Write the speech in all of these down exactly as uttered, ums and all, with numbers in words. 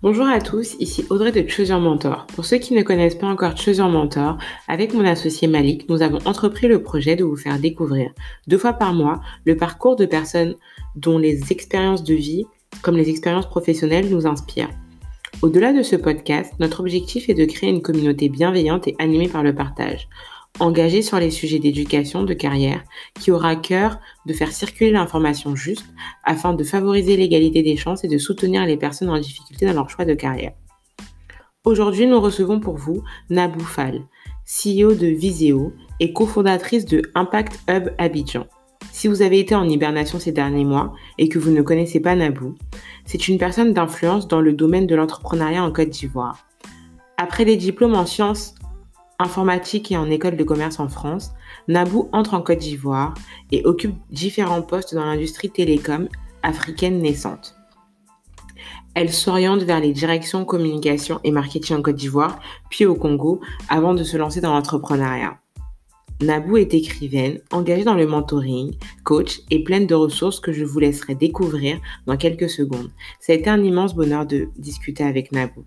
Bonjour à tous, ici Audrey de Choose Your Mentor. Pour ceux qui ne connaissent pas encore Choose Your Mentor, avec mon associé Malik, nous avons entrepris le projet de vous faire découvrir deux fois par mois le parcours de personnes dont les expériences de vie, comme les expériences professionnelles, nous inspirent. Au-delà de ce podcast, notre objectif est de créer une communauté bienveillante et animée par le partage, engagée sur les sujets d'éducation, de carrière, qui aura à cœur de faire circuler l'information juste afin de favoriser l'égalité des chances et de soutenir les personnes en difficulté dans leur choix de carrière. Aujourd'hui, nous recevons pour vous Nabou Fall, C E O de Viséo et cofondatrice de Impact Hub Abidjan. Si vous avez été en hibernation ces derniers mois et que vous ne connaissez pas Nabou, c'est une personne d'influence dans le domaine de l'entrepreneuriat en Côte d'Ivoire. Après des diplômes en sciences informatique et en école de commerce en France, Nabou entre en Côte d'Ivoire et occupe différents postes dans l'industrie télécom africaine naissante. Elle s'oriente vers les directions communication et marketing en Côte d'Ivoire, puis au Congo, avant de se lancer dans l'entrepreneuriat. Nabou est écrivaine, engagée dans le mentoring, coach et pleine de ressources que je vous laisserai découvrir dans quelques secondes. Ça a été un immense bonheur de discuter avec Nabou.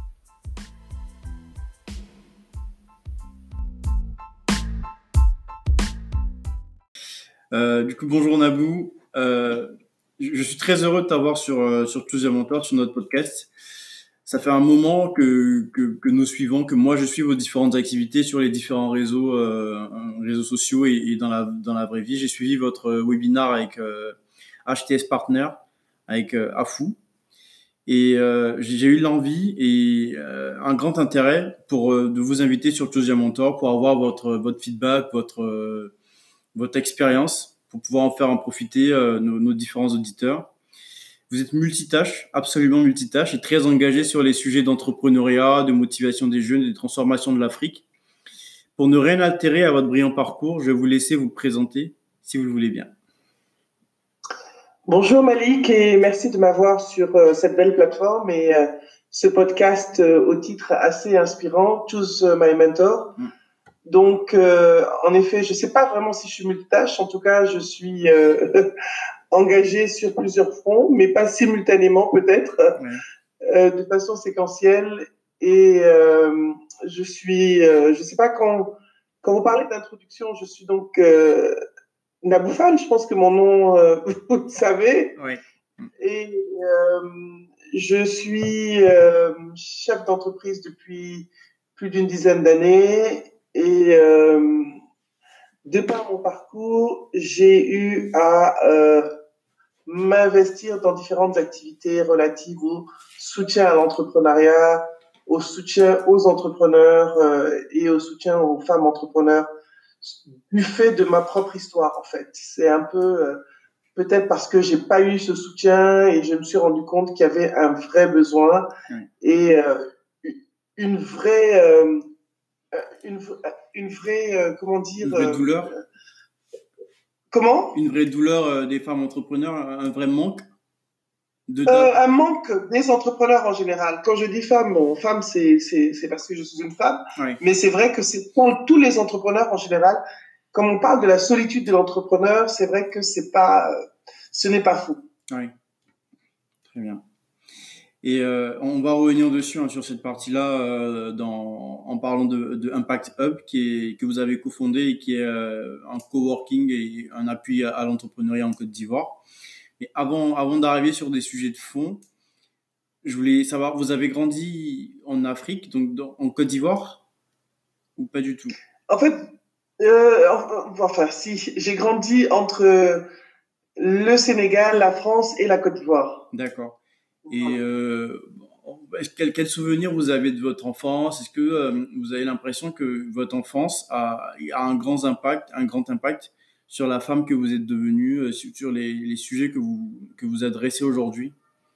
Euh, du coup, bonjour Nabou. Euh, je, je suis très heureux de t'avoir sur euh, sur Choose Your Mentor, sur notre podcast. Ça fait un moment que, que que nous suivons, que moi je suis vos différentes activités sur les différents réseaux euh, réseaux sociaux et, et dans la dans la vraie vie. J'ai suivi votre webinaire avec euh, H T S Partner, avec euh, Afou, et euh, j'ai, j'ai eu l'envie et euh, un grand intérêt pour euh, de vous inviter sur Choose Your Mentor pour avoir votre votre feedback, votre euh, votre expérience pour pouvoir en faire en profiter euh, nos, nos différents auditeurs. Vous êtes multitâche, absolument multitâche et très engagé sur les sujets d'entrepreneuriat, de motivation des jeunes et de transformation de l'Afrique. Pour ne rien altérer à votre brillant parcours, je vais vous laisser vous présenter si vous le voulez bien. Bonjour Malik et merci de m'avoir sur euh, cette belle plateforme et euh, ce podcast euh, au titre assez inspirant, Choose My Mentor. Mm. Donc, euh, en effet, je ne sais pas vraiment si je suis multitâche. En tout cas, je suis euh, engagée sur plusieurs fronts, mais pas simultanément peut-être, ouais. euh, de façon séquentielle. Et euh, je suis, euh, je ne sais pas, quand, quand vous parlez d'introduction, je suis donc euh, Nabou Fall, je pense que mon nom, euh, vous le savez. Oui. Et euh, je suis euh, chef d'entreprise depuis plus d'une dizaine d'années. Et euh, de par mon parcours, j'ai eu à euh, m'investir dans différentes activités relatives au soutien à l'entrepreneuriat, au soutien aux entrepreneurs euh, et au soutien aux femmes entrepreneurs du fait de ma propre histoire, en fait. C'est un peu, euh, peut-être parce que j'ai pas eu ce soutien et je me suis rendu compte qu'il y avait un vrai besoin oui. et euh, une vraie... Euh, Une, une vraie, euh, comment dire... Une vraie douleur euh, Comment Une vraie douleur euh, des femmes entrepreneurs, un vrai manque de... euh, Un manque des entrepreneurs en général. Quand je dis femme, bon, femme, c'est, c'est, c'est parce que je suis une femme, oui. Mais c'est vrai que c'est pour tous les entrepreneurs en général. Quand on parle de la solitude de l'entrepreneur, c'est vrai que c'est pas, ce n'est pas fou. Oui, très bien. Et euh, on va revenir dessus hein, sur cette partie-là euh, dans, en parlant de, de Impact Hub qui est, que vous avez cofondé et qui est euh, un coworking et un appui à, à l'entrepreneuriat en Côte d'Ivoire. Mais avant, avant d'arriver sur des sujets de fond, je voulais savoir, vous avez grandi en Afrique, donc dans, en Côte d'Ivoire ou pas du tout? En fait, euh, enfin si, j'ai grandi entre le Sénégal, la France et la Côte d'Ivoire. D'accord. Et euh, quel, quel souvenir vous avez de votre enfance? Est-ce que euh, vous avez l'impression que votre enfance a, a un grand impact, un grand impact sur la femme que vous êtes devenue, sur les, les sujets que vous que vous adressez aujourd'hui?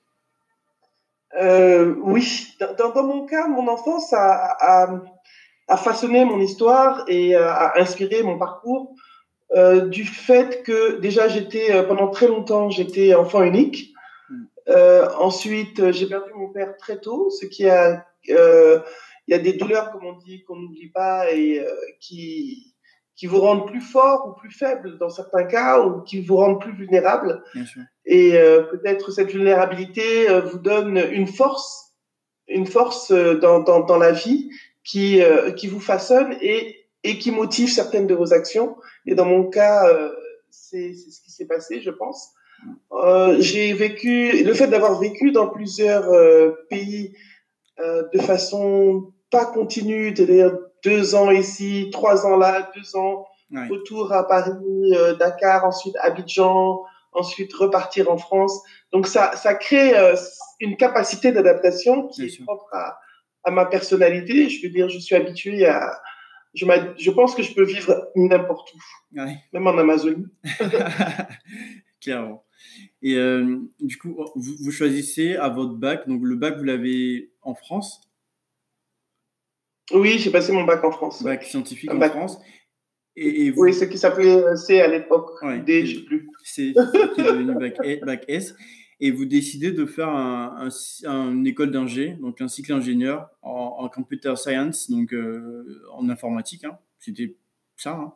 euh, Oui, dans, dans mon cas, mon enfance a, a, a façonné mon histoire et a inspiré mon parcours euh, du fait que déjà j'étais pendant très longtemps j'étais enfant unique. Euh, ensuite, j'ai perdu mon père très tôt, ce qui a, euh, il y a des douleurs, comme on dit, qu'on n'oublie pas et euh, qui, qui vous rendent plus fort ou plus faible dans certains cas, ou qui vous rendent plus vulnérable. Bien sûr. Et euh, peut-être cette vulnérabilité euh, vous donne une force une force dans, dans, dans la vie qui, euh, qui vous façonne et, et qui motive certaines de vos actions. Et dans mon cas, euh, c'est, c'est ce qui s'est passé, je pense. Euh, j'ai vécu, le fait d'avoir vécu dans plusieurs euh, pays euh, de façon pas continue, c'est-à-dire deux ans ici, trois ans là, deux ans, Ouais. retour à Paris, euh, Dakar, ensuite Abidjan, ensuite repartir en France. Donc ça, ça crée euh, une capacité d'adaptation qui Bien est sûr. propre à, à ma personnalité. Je veux dire, je suis habituée à, je, je pense que je peux vivre n'importe où, Ouais. même en Amazonie. Clairement. Et euh, du coup, vous, vous choisissez à votre bac, donc le bac, vous l'avez en France? Oui, j'ai passé mon bac en France. Bac ouais. scientifique Un en bac. France. Et, et vous... Oui, ce qui s'appelait C à l'époque, ouais, D, je sais plus. C'est ça qui est devenu bac, bac S. Et vous décidez de faire un, un, un, une école d'ingé, donc un cycle ingénieur en, en computer science, donc euh, en informatique. Hein. C'était ça. Hein.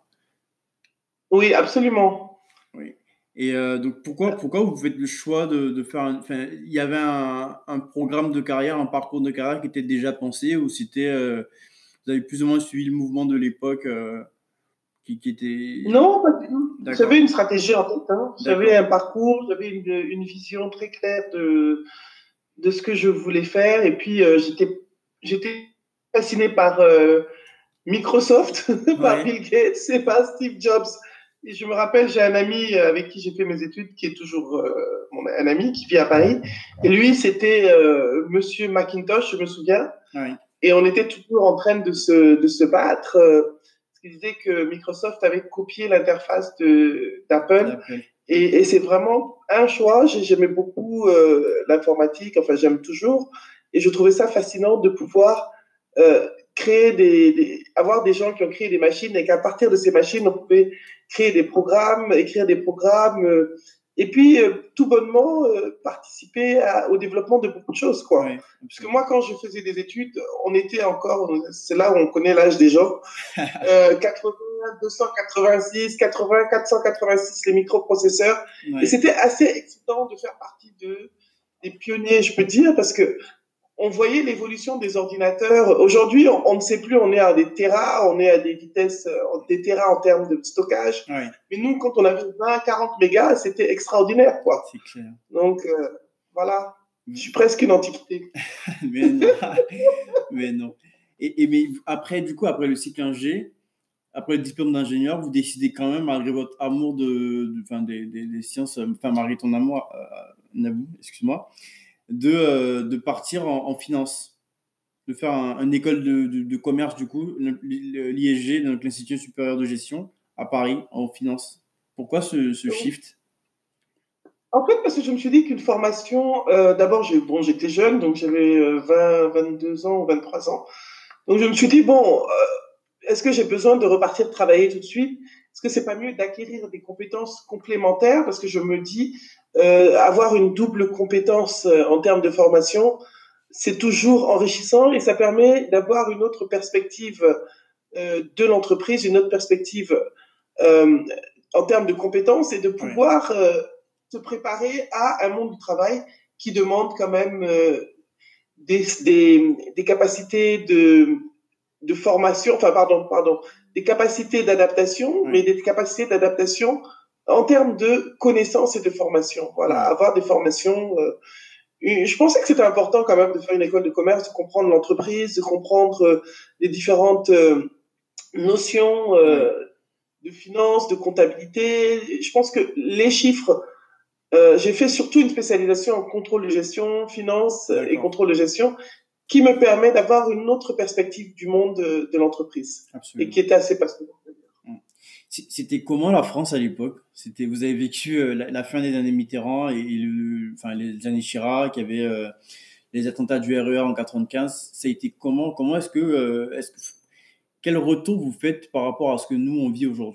Oui, absolument. Oui. Et euh, donc pourquoi, pourquoi vous faites le choix de, de faire un, enfin, il y avait un, un programme de carrière, un parcours de carrière qui était déjà pensé, ou c'était, euh, vous avez plus ou moins suivi le mouvement de l'époque euh, qui, qui était... Non, pas du tout. D'accord. J'avais une stratégie en tête. Hein. J'avais un parcours, j'avais une, une vision très claire de, de ce que je voulais faire. Et puis, euh, j'étais, j'étais fasciné par euh, Microsoft, par Ouais. Bill Gates et par Steve Jobs. Et je me rappelle, j'ai un ami avec qui j'ai fait mes études, qui est toujours euh, mon, un ami qui vit à Paris. Et lui, c'était euh, Monsieur Macintosh, je me souviens. Ouais. Et on était toujours en train de se, de se battre. Euh, il disait que Microsoft avait copié l'interface de, d'Apple. Et, et c'est vraiment un choix. J'aimais beaucoup euh, l'informatique, enfin j'aime toujours. Et je trouvais ça fascinant de pouvoir euh, créer des, des, avoir des gens qui ont créé des machines et qu'à partir de ces machines, on pouvait créer des programmes, écrire des programmes, euh, et puis euh, tout bonnement euh, participer à, au développement de beaucoup de choses, quoi. Ouais. Parce que moi, quand je faisais des études, on était encore, c'est là où on connaît l'âge des gens, euh, quatre-vingts, deux cent quatre-vingt-six, quatre-vingts, quatre cent quatre-vingt-six les microprocesseurs. Ouais. Et c'était assez excitant de faire partie de, des pionniers, je peux dire, parce que on voyait l'évolution des ordinateurs. Aujourd'hui, on, on ne sait plus, on est à des téras, on est à des vitesses, des téras en termes de stockage. Ouais. Mais nous, quand on avait vingt, quarante mégas, c'était extraordinaire, quoi. C'est clair. Donc, euh, voilà. Je suis presque une antiquité. Mais non. mais non. Et, et mais après, du coup, après le cycle ingé, après le diplôme d'ingénieur, vous décidez quand même, malgré votre amour de, de, enfin, des, des, des sciences, enfin, malgré ton amour, euh, Nabou, excuse-moi, de, euh, de partir en, en finance, de faire un, une école de, de, de commerce, du coup, l'I S G, donc l'Institut supérieur de gestion, à Paris, en finance. Pourquoi ce, ce shift ? En fait, parce que je me suis dit qu'une formation, euh, d'abord, j'ai, bon, j'étais jeune, donc j'avais vingt, vingt-deux ans ou vingt-trois ans. Donc je me suis dit, bon, euh, est-ce que j'ai besoin de repartir travailler tout de suite ? Est-ce que c'est pas mieux d'acquérir des compétences complémentaires ? Parce que je me dis, euh, avoir une double compétence euh, en termes de formation, c'est toujours enrichissant et ça permet d'avoir une autre perspective euh, de l'entreprise, une autre perspective euh, en termes de compétences et de pouvoir ouais. euh, se préparer à un monde du travail qui demande quand même euh, des, des, des capacités de, de formation, enfin pardon, pardon, des capacités d'adaptation, oui. mais des capacités d'adaptation en termes de connaissances et de formation. Voilà, oui. avoir des formations. Euh, je pensais que c'était important quand même de faire une école de commerce, de comprendre l'entreprise, de comprendre euh, les différentes euh, notions euh, oui. de finance, de comptabilité. Je pense que les chiffres. Euh, j'ai fait surtout une spécialisation en contrôle de gestion, finance D'accord. et contrôle de gestion, qui me permet d'avoir une autre perspective du monde de, de l'entreprise Absolument. Et qui était assez passionnante. C'était comment la France à l'époque ? C'était, vous avez vécu la, la fin des années Mitterrand et, et le, enfin les années Chirac, il y avait euh, les attentats du R E R en quatre-vingt-quinze. Ça a été comment ? Comment est-ce que, euh, est-ce que, quel retour vous faites par rapport à ce que nous on vit aujourd'hui ?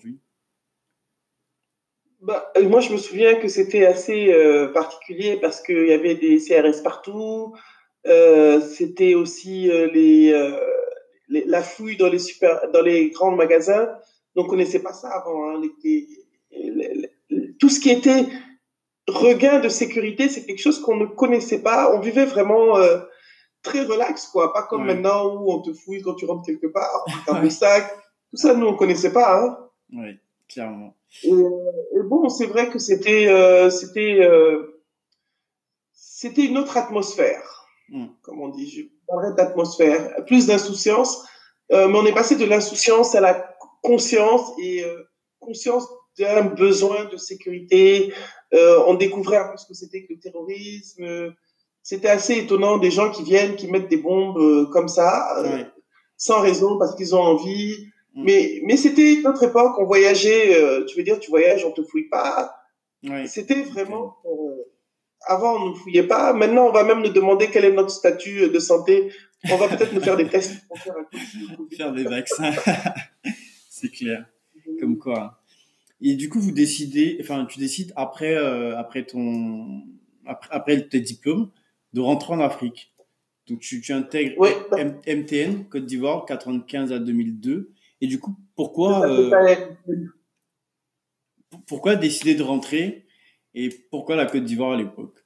Bah, moi, je me souviens que c'était assez euh, particulier parce qu'il y avait des C R S partout. Euh, c'était aussi euh, les, euh, les, la fouille dans les, super, dans les grands magasins. Donc, on ne connaissait pas ça avant. Hein. Les, les, les, tout ce qui était regain de sécurité, c'est quelque chose qu'on ne connaissait pas. On vivait vraiment euh, très relax, quoi. Pas comme Ouais. maintenant où on te fouille quand tu rentres quelque part, dans Ouais. le sac. Tout ça, nous, on connaissait pas, hein. Ouais, clairement. Et, et bon, c'est vrai que c'était, euh, c'était, euh, c'était une autre atmosphère, Mm. comme on dit. Je parlerais d'atmosphère, plus d'insouciance, euh, mais on est passé de l'insouciance à la conscience et euh, conscience d'un besoin de sécurité. Euh, on découvrait un peu ce que c'était que le terrorisme. C'était assez étonnant, des gens qui viennent, qui mettent des bombes euh, comme ça, euh, Ouais. sans raison, parce qu'ils ont envie. Mm. Mais, mais c'était une autre époque, on voyageait, euh, tu veux dire, tu voyages, on te fouille pas. Ouais. C'était vraiment... Euh, avant, on ne fouillait pas. Maintenant, on va même nous demander quel est notre statut de santé. On va peut-être nous faire des tests pour faire un Covid. Faire des vaccins. C'est clair. Comme quoi. Et du coup, vous décidez, enfin, tu décides après, euh, après ton, après, après tes diplômes, de rentrer en Afrique. Donc, tu, tu intègres Oui, M- MTN, Côte d'Ivoire, quatre-vingt-quinze à deux mille deux. Et du coup, c'est pourquoi, ça, c'est euh, ça. pourquoi décider de rentrer et pourquoi la Côte d'Ivoire à l'époque?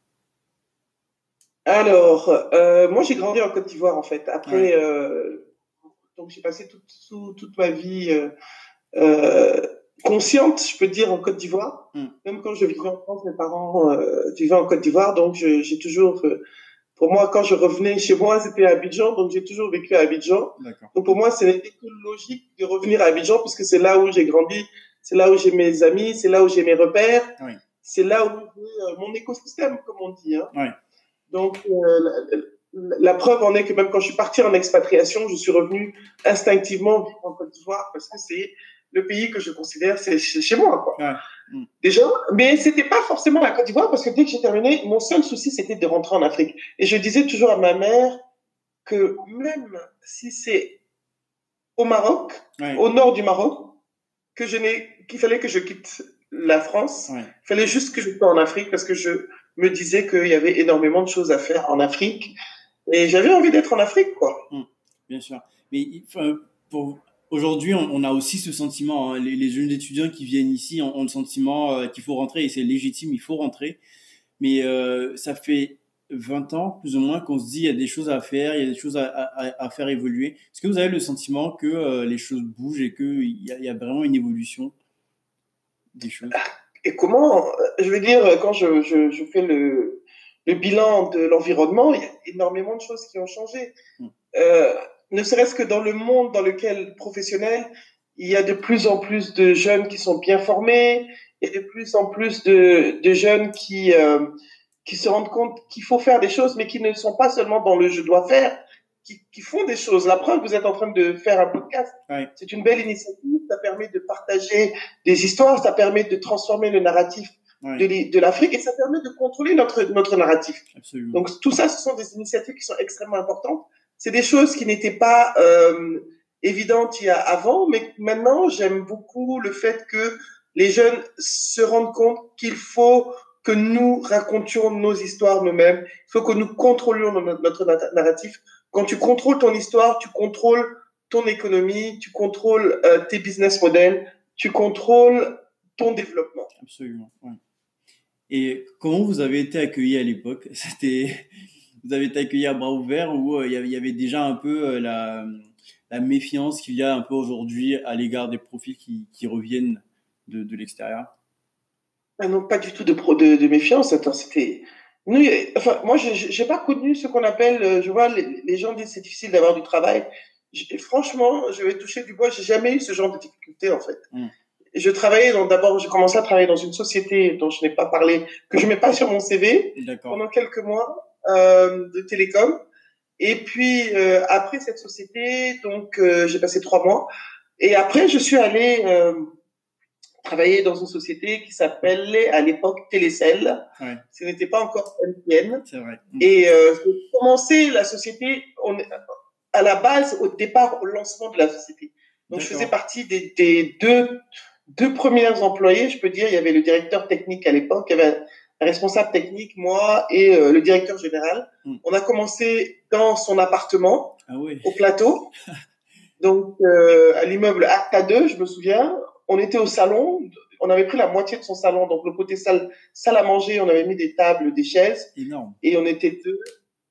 Alors, euh, moi, j'ai grandi en Côte d'Ivoire, en fait. Ouais. Après, euh, donc j'ai passé toute, tout- toute ma vie euh, euh, consciente, je peux dire, en Côte d'Ivoire. Mm. Même quand je vivais en France, mes parents euh, vivaient en Côte d'Ivoire, donc je- j'ai toujours, euh, pour moi, quand je revenais chez moi, c'était à Abidjan, donc j'ai toujours vécu à Abidjan. D'accord. Donc pour moi, ce n'était que logique de revenir à Abidjan, puisque c'est là où j'ai grandi, c'est là où j'ai mes amis, c'est là où j'ai mes repères, Oui. c'est là où j'ai euh, mon écosystème, comme on dit. Hein. Ouais. Donc, euh, la, la preuve en est que même quand je suis partie en expatriation, je suis revenue instinctivement vivre en Côte d'Ivoire parce que c'est le pays que je considère c'est chez, chez moi, quoi. Ouais. Mm. Déjà, mais c'était pas forcément la Côte d'Ivoire parce que dès que j'ai terminé, mon seul souci c'était de rentrer en Afrique. Et je disais toujours à ma mère que même si c'est au Maroc, Ouais. au nord du Maroc, que je n'ai, qu'il fallait que je quitte la France, Ouais. il fallait juste que je sois en Afrique parce que je me disais qu'il y avait énormément de choses à faire en Afrique et j'avais envie d'être en Afrique, quoi. Mm. Bien sûr. Mais enfin, pour aujourd'hui, on, on a aussi ce sentiment. Hein. Les, les jeunes étudiants qui viennent ici ont, ont le sentiment euh, qu'il faut rentrer et c'est légitime, il faut rentrer. Mais euh, ça fait vingt ans, plus ou moins, qu'on se dit il y a des choses à faire, il y a des choses à, à, à faire évoluer. Est-ce que vous avez le sentiment que euh, les choses bougent et qu'il y, a- il y a vraiment une évolution des choses? Et comment, je veux dire, quand je, je, je fais le, le bilan de l'environnement, il y a énormément de choses qui ont changé. Mm. Euh, ne serait-ce que dans le monde dans lequel professionnel, il y a de plus en plus de jeunes qui sont bien formés, il y a de plus en plus de, de jeunes qui, euh, qui se rendent compte qu'il faut faire des choses, mais qui ne sont pas seulement dans le je dois faire, qui, qui font des choses. La preuve, vous êtes en train de faire un podcast. Ouais. C'est une belle initiative, ça permet de partager des histoires, ça permet de transformer le narratif Ouais. de, de l'Afrique et ça permet de contrôler notre, notre narratif. Absolument. Donc tout ça, ce sont des initiatives qui sont extrêmement importantes. C'est des choses qui n'étaient pas euh, évidentes il y a avant, mais maintenant, j'aime beaucoup le fait que les jeunes se rendent compte qu'il faut que nous racontions nos histoires nous-mêmes. Il faut que nous contrôlions notre narratif. Quand tu contrôles ton histoire, tu contrôles ton économie, tu contrôles euh, tes business models, tu contrôles ton développement. Absolument. Ouais. Et comment vous avez été accueillis à l'époque? C'était, vous avez été accueillis à bras ouverts ou euh, il y avait déjà un peu euh, la, la méfiance qu'il y a un peu aujourd'hui à l'égard des profils qui, qui reviennent de, de l'extérieur? Ah non, pas du tout de, pro, de, de méfiance. Attends, c'était. Nous, enfin, moi, je n'ai pas connu ce qu'on appelle. Je vois, les, les gens disent c'est difficile d'avoir du travail. Je, franchement, je vais toucher du bois. J'ai jamais eu ce genre de difficulté en fait. Mm. Je travaillais donc d'abord, j'ai commencé à travailler dans une société dont je n'ai pas parlé, que je mets pas sur mon C V pendant quelques mois euh, de télécom. Et puis euh, après cette société, donc euh, j'ai passé trois mois. Et après, je suis allé euh, travailler dans une société qui s'appelait à l'époque Télécel. Ouais. Ce n'était pas encore M T N. C'est vrai. Et euh, j'ai commencé la société on, à la base, au départ, au lancement de la société. Donc, je faisais partie des, des deux, deux premiers employés, je peux dire. Il y avait le directeur technique à l'époque, il y avait un responsable technique, moi, et euh, le directeur général. Mm. On a commencé dans son appartement, ah oui. au plateau. Donc, euh, à l'immeuble Acta deux, je me souviens. On était au salon, on avait pris la moitié de son salon, donc le côté salle, salle à manger, on avait mis des tables, des chaises. Énorme. Et on était deux.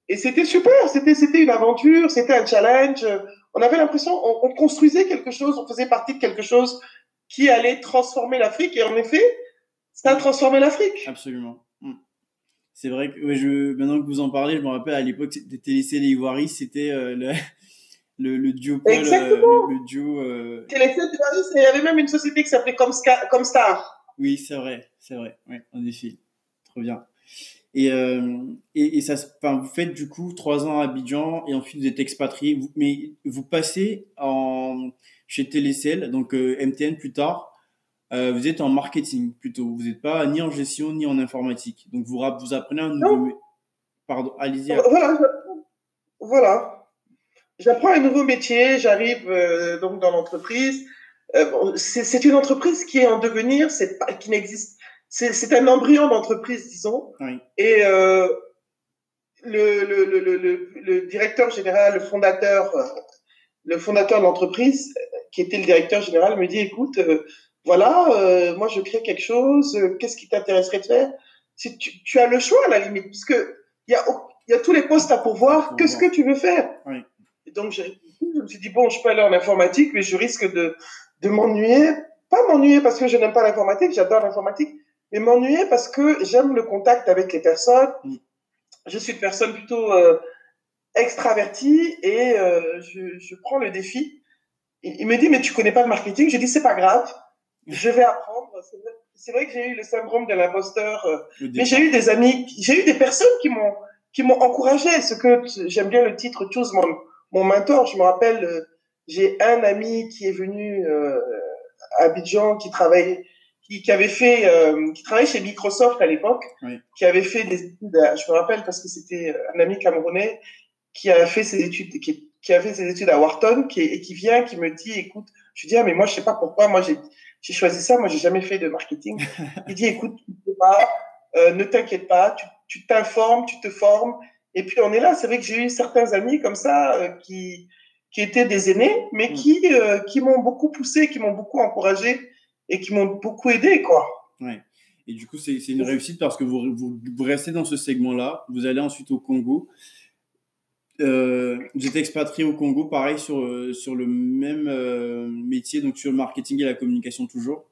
et c'était super, c'était, c'était une aventure, c'était un challenge. On avait l'impression, on, on construisait quelque chose, on faisait partie de quelque chose qui allait transformer l'Afrique. Et en effet, ça a transformé l'Afrique. Absolument. Mm. C'est vrai que ouais, je, maintenant que vous en parlez, je me rappelle à l'époque des Télécell et Ivoiris, c'était euh, le, le, le duopole, euh, le, le duo. Euh... Télécell et Ivoiris, il y avait même une société qui s'appelait Comsca- Comstar. Oui, c'est vrai, c'est vrai. Ouais, en effet, trop bien. Et, euh, et, et ça, enfin, vous faites du coup trois ans à Abidjan et ensuite vous êtes expatrié. Vous, mais vous passez en chez Télécell, donc euh, M T N plus tard. Euh, vous êtes en marketing plutôt. Vous n'êtes pas ni en gestion ni en informatique. Donc vous vous apprenez un nouveau. Non. Pardon, allez-y. Voilà, voilà. J'apprends un nouveau métier. J'arrive euh, donc dans l'entreprise. Euh, bon, c'est, c'est une entreprise qui est en devenir, c'est pas, qui n'existe. C'est, c'est un embryon d'entreprise, disons. Oui. Et euh, le, le, le, le, le directeur général, le fondateur, le fondateur de l'entreprise, qui était le directeur général, me dit, écoute, euh, voilà, euh, moi je crée quelque chose, euh, qu'est-ce qui t'intéresserait de faire? Si tu, tu as le choix à la limite, puisque il y a, il y a tous les postes à pourvoir, Pour qu'est-ce voir. que tu veux faire? Oui. Et donc j'ai, je me suis dit, bon, je peux aller en informatique, mais je risque de, de m'ennuyer. Pas m'ennuyer parce que je n'aime pas l'informatique, j'adore l'informatique, mais m'ennuyer parce que j'aime le contact avec les personnes. Mm. Je suis une personne plutôt euh, extravertie et euh, je, je prends le défi. Il, il me dit, mais tu connais pas le marketing? Je dis, c'est pas grave, je vais apprendre. C'est vrai, c'est vrai que j'ai eu le syndrome de l'imposteur, euh, mais j'ai eu des amis, j'ai eu des personnes qui m'ont qui m'ont encouragé. Ce que j'aime bien le titre Choose mon mon mentor. Je me rappelle, euh, j'ai un ami qui est venu euh, à Abidjan, qui travaille, qui, qui avait fait, euh, qui travaillait chez Microsoft à l'époque, Oui. qui avait fait des études. À, je me rappelle parce que c'était un ami camerounais qui a fait ses études, qui, qui a fait ses études à Wharton, qui, et qui vient, qui me dit, écoute, je dis, ah, mais moi, je sais pas pourquoi, moi, j'ai, j'ai choisi ça, moi, j'ai jamais fait de marketing. Il dit, écoute, tu ne sais pas, euh, ne t'inquiète pas, tu, tu t'informes, tu te formes, et puis on est là. C'est vrai que j'ai eu certains amis comme ça, euh, qui, qui étaient des aînés, mais Mm. qui, euh, qui m'ont beaucoup poussé, qui m'ont beaucoup encouragé, et qui m'ont beaucoup aidé, quoi. Ouais. Et du coup, c'est, c'est une réussite parce que vous, vous, vous restez dans ce segment-là, vous allez ensuite au Congo. Euh, vous êtes expatrié au Congo, pareil, sur, euh, sur le même euh, métier, donc sur le marketing et la communication toujours.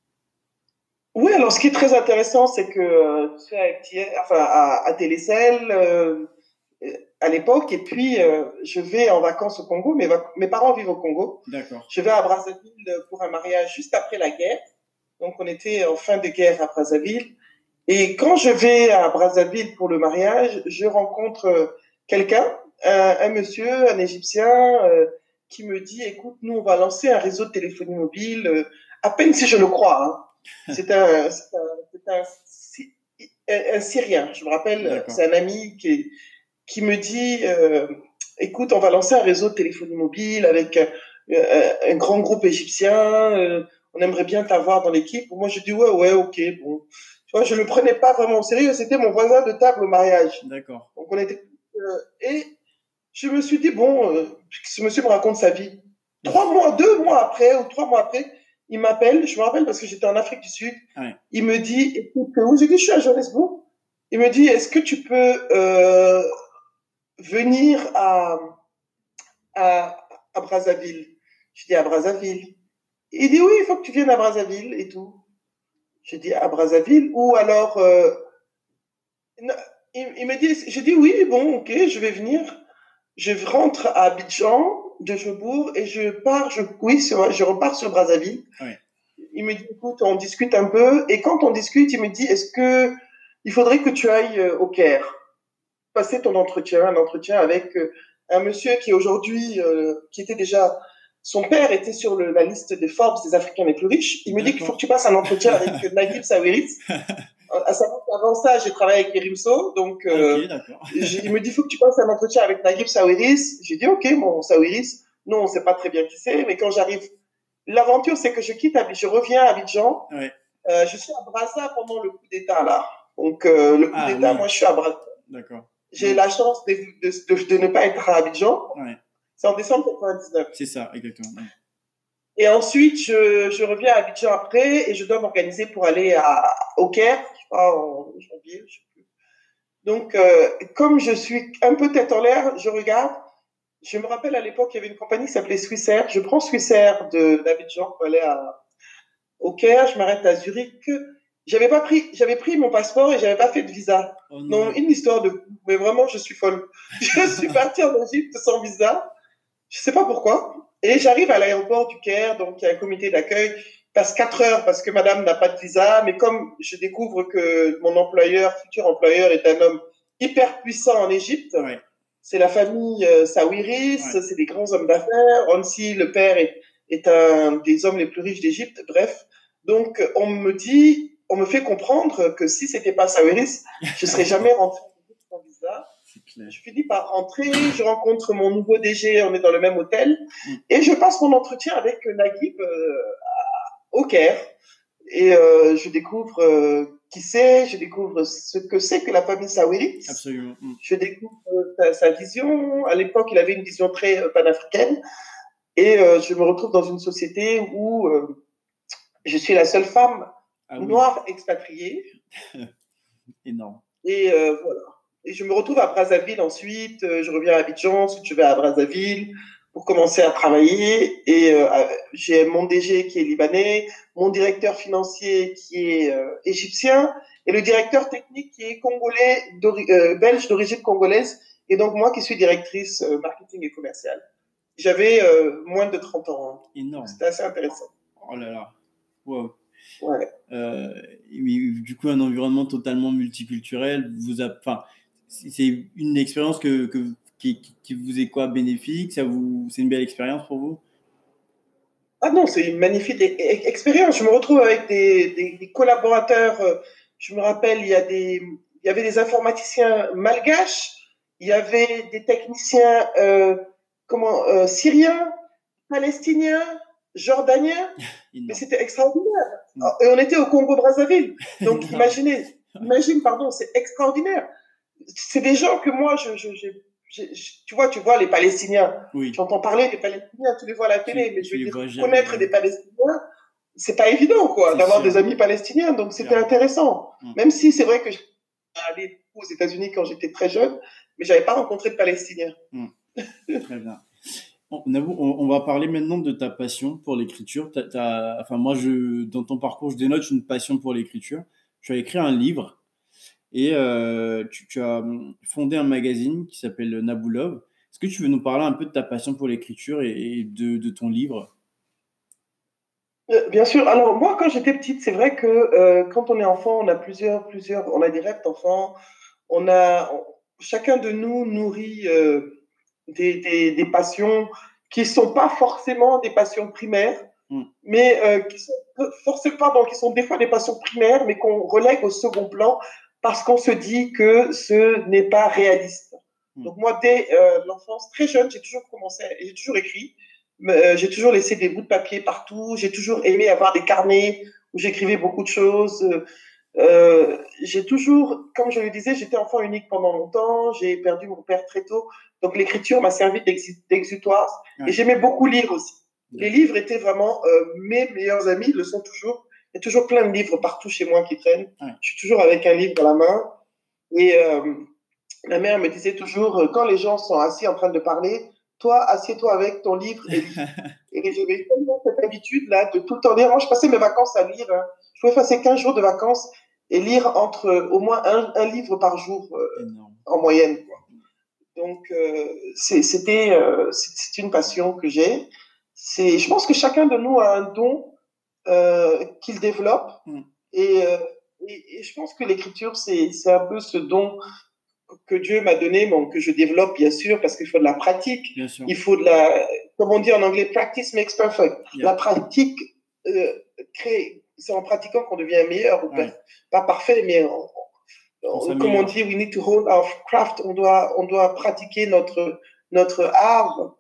Oui, alors ce qui est très intéressant, c'est que euh, je suis à, M T N, enfin, à, à Télécell euh, à l'époque, et puis euh, je vais en vacances au Congo. Mes, vac- mes parents vivent au Congo. D'accord. Je vais à Brazzaville pour un mariage juste après la guerre. Donc on était en fin de guerre à Brazzaville. Et quand je vais à Brazzaville pour le mariage, je rencontre euh, quelqu'un, un, un monsieur, un Égyptien, euh, qui me dit, écoute, nous on va lancer un réseau de téléphonie mobile, euh, à peine si je le crois, hein. C'est un, c'est un, c'est un, Sy- un- un Syrien, je me rappelle, D'accord. c'est un ami qui, est- qui me dit, euh, écoute, on va lancer un réseau de téléphonie mobile avec euh, un, un grand groupe égyptien, euh, on aimerait bien t'avoir dans l'équipe. Moi, je dis, ouais, ouais, ok, bon. Tu vois, je le prenais pas vraiment au sérieux, c'était mon voisin de table au mariage. D'accord. Donc, on était, euh, et je me suis dit, bon, euh, ce monsieur me raconte sa vie. Trois mois, deux mois après, ou trois mois après, il m'appelle, je me rappelle parce que j'étais en Afrique du Sud. Ouais. Il me dit, écoute, où j'ai dit, je suis à Johannesburg. Il me dit, est-ce que tu peux euh, venir à, à, à Brazzaville? Je dis, à Brazzaville. Il dit, oui, il faut que tu viennes à Brazzaville et tout. Je dis, à Brazzaville, ou alors, euh, non, il, il me dit, je dis, oui, bon, ok, je vais venir. Je rentre à Abidjan, de Jobourg, et je pars, je, oui, sur- je repars sur Brazzaville. Ouais. Il me dit, écoute, on discute un peu, et quand on discute, il me dit, est-ce que il faudrait que tu ailles euh, au Caire, passer ton entretien, un entretien avec euh, un monsieur qui aujourd'hui, euh, qui était déjà, son père était sur le, la liste des Forbes des Africains les plus riches. Il me dit qu'il faut que tu passes un entretien avec euh, Naguib Sawiris. À savoir qu'avant ça, j'ai travaillé avec Erimso, donc euh, Ok, d'accord. j'ai- il me dit, il faut que tu passes un entretien avec Naguib Sawiris. J'ai dit, ok, bon, Sawiris, non, on sait pas très bien qui c'est, mais quand j'arrive, l'aventure, c'est que je quitte, Abidjan, je reviens à Abidjan, Ouais. euh, je suis à Brazza pendant le coup d'État, là. Donc, euh, le coup Ah, d'État, oui. moi, je suis à Brazza. D'accord. J'ai Donc, la chance de, de, de, de ne pas être à Abidjan. ouais, C'est en décembre quatre-vingt-dix-neuf. c'est ça, exactement. Ouais. Et ensuite, je, je reviens à Abidjan après et je dois m'organiser pour aller à, au Caire, je sais pas, en janvier, je sais plus. Donc, euh, comme je suis un peu tête en l'air, je regarde. Je me rappelle à l'époque, il y avait une compagnie qui s'appelait Swissair. Je prends Swissair de d'Abidjan pour aller à, au Caire. Je m'arrête à Zurich. J'avais pas pris, j'avais pris mon passeport et j'avais pas fait de visa. Oh Non, non. une histoire de, mais vraiment, je suis folle. Je suis partie en Égypte sans visa. Je sais pas pourquoi. Et j'arrive à l'aéroport du Caire, donc il y a un comité d'accueil. Je passe quatre heures parce que madame n'a pas de visa, mais comme je découvre que mon employeur, futur employeur, est un homme hyper puissant en Égypte, Ouais. c'est la famille euh, Sawiris, Ouais. c'est des grands hommes d'affaires. Onsi, le père, est, est un des hommes les plus riches d'Égypte. Bref, donc on me dit, on me fait comprendre que si c'était pas Sawiris, je serais jamais rentré en Égypte sans visa. Je finis par rentrer, je rencontre mon nouveau D G, on est dans le même hôtel, Mm. et je passe mon entretien avec Naguib euh, au Caire. Et euh, je découvre euh, qui c'est, je découvre ce que c'est que la famille Sawiris. Absolument. Mm. Je découvre euh, sa, sa vision. À l'époque, il avait une vision très euh, panafricaine. Et euh, je me retrouve dans une société où euh, je suis la seule femme Ah oui. noire expatriée. Énorme. Et euh, voilà. Et je me retrouve à Brazzaville ensuite. Euh, je reviens à Abidjan, ensuite je vais à Brazzaville pour commencer à travailler. Et euh, j'ai mon D G qui est libanais, mon directeur financier qui est euh, égyptien et le directeur technique qui est congolais, euh, belge d'origine congolaise. Et donc moi qui suis directrice euh, marketing et commerciale. J'avais euh, moins de trente ans. Hein. Énorme. C'était assez intéressant. Oh là là. Wow. Ouais. Euh, mais du coup, un environnement totalement multiculturel, vous a, enfin, c'est une expérience que, que qui, qui vous est quoi bénéfique, ça vous, c'est une belle expérience pour vous? Ah non, c'est une magnifique expérience. Je me retrouve avec des, des, des collaborateurs. Je me rappelle, il y a des, il y avait des informaticiens malgaches, il y avait des techniciens euh, comment euh, syriens, palestiniens, jordaniens. Mais c'était extraordinaire. Mm. Et on était au Congo-Brazzaville. Donc imaginez, imagine, pardon, c'est extraordinaire. C'est des gens que moi, je, je, je, je, je tu vois, tu vois les Palestiniens. Oui. Tu entends parler des Palestiniens, tu les vois à la télé, tu, mais je veux dire, jamais, connaître ouais. des Palestiniens, c'est pas évident, quoi, d'avoir des amis palestiniens. Donc c'était intéressant. Mm. Même si c'est vrai que j'allais aux États-Unis quand j'étais très jeune, mais j'avais pas rencontré de Palestiniens. Mm. Très bien. Nabou, on, on va parler maintenant de ta passion pour l'écriture. T'as, t'as, enfin, moi, je, dans ton parcours, je dénote une passion pour l'écriture. Tu as écrit un livre et euh, tu, tu as fondé un magazine qui s'appelle Nabou Love. Est-ce que tu veux nous parler un peu de ta passion pour l'écriture et, et de, de ton livre? euh, Bien sûr. Alors moi, quand j'étais petite, c'est vrai que euh, quand on est enfant, on a plusieurs, plusieurs, on a des rêves d'enfant. On a, on, chacun de nous nourrit euh, des, des, des passions qui sont pas forcément des passions primaires, mm. mais euh, qui sont forcément, pardon, qui sont des fois des passions primaires, mais qu'on relègue au second plan parce qu'on se dit que ce n'est pas réaliste. Mm. Donc moi, dès euh, l'enfance, très jeune, j'ai toujours commencé, j'ai toujours écrit, euh, j'ai toujours laissé des bouts de papier partout, j'ai toujours aimé avoir des carnets où j'écrivais beaucoup de choses. Euh, euh, j'ai toujours, comme je le disais, j'étais enfant unique pendant longtemps, j'ai perdu mon père très tôt, donc l'écriture m'a servi d'exutoire, ouais. Et j'aimais beaucoup lire aussi. Ouais. Les livres étaient vraiment euh, mes meilleurs amis, ils le sont toujours. Il y a toujours plein de livres partout chez moi qui traînent. Ouais. Je suis toujours avec un livre dans la main. Et euh, ma mère me disait toujours, quand les gens sont assis en train de parler, toi, assieds-toi avec ton livre et lis. Et j'avais tellement cette habitude-là de tout le temps lire. Moi, je passais mes vacances à lire. Hein. Je pouvais passer quinze jours de vacances et lire entre euh, au moins un, un livre par jour euh, en moyenne. Quoi. Donc, euh, c'était euh, c'est une passion que j'ai. Je pense que chacun de nous a un don euh, qu'il développe. Mm. Et, euh, et, et je pense que l'écriture, c'est un peu ce don que Dieu m'a donné, bon, que je développe, bien sûr, parce qu'il faut de la pratique. Il faut de la, comme on dit en anglais, practice makes perfect. Yeah. La pratique euh, crée, c'est en pratiquant qu'on devient meilleur, ou ouais. Pas parfait, mais on, on, comme on dit, we need to hold our craft. On doit, on doit pratiquer notre, notre art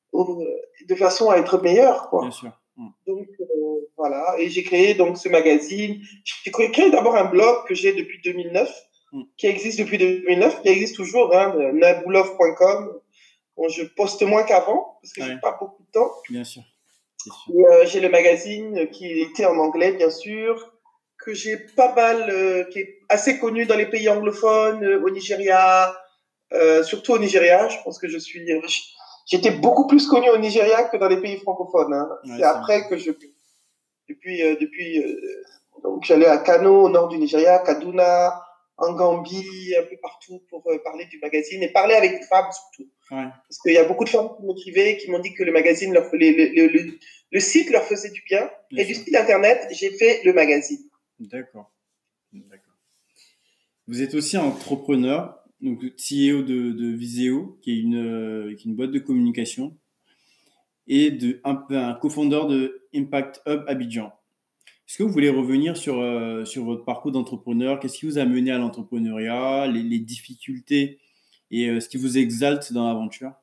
de façon à être meilleur, quoi. Bien sûr. Mm. Donc, euh, voilà. Et j'ai créé donc ce magazine. J'ai créé d'abord un blog que j'ai depuis deux mille neuf. Qui existe depuis deux mille neuf, qui existe toujours, hein, naboulov point com. Bon, je poste moins qu'avant, parce que ouais. j'ai pas beaucoup de temps. Bien sûr. sûr. Euh, j'ai le magazine qui était en anglais, bien sûr, que j'ai pas mal, euh, qui est assez connu dans les pays anglophones, euh, au Nigeria, euh, surtout au Nigeria. Je pense que je suis, euh, j'étais beaucoup plus connu au Nigeria que dans les pays francophones. Hein. Ouais, c'est c'est après vrai. que je, depuis, euh, depuis, euh, donc j'allais à Kano, au nord du Nigeria, Kaduna, en Gambie, un peu partout pour euh, parler du magazine et parler avec des femmes surtout. Ouais, Parce qu'il y a beaucoup de femmes qui m'écrivaient, qui m'ont dit que le magazine, leur, les- le, le, le, le site leur faisait du bien. bien Et du sûr. site internet, j'ai fait le magazine. D'accord. D'accord. Vous êtes aussi entrepreneur, donc C E O de, de Viséo, qui est une, euh, qui est une boîte de communication, et de, un, un co-founder de Impact Hub Abidjan. Est-ce que vous voulez revenir sur, euh, sur votre parcours d'entrepreneur? Qu'est-ce qui vous a mené à l'entrepreneuriat, les, les difficultés et euh, ce qui vous exalte dans l'aventure?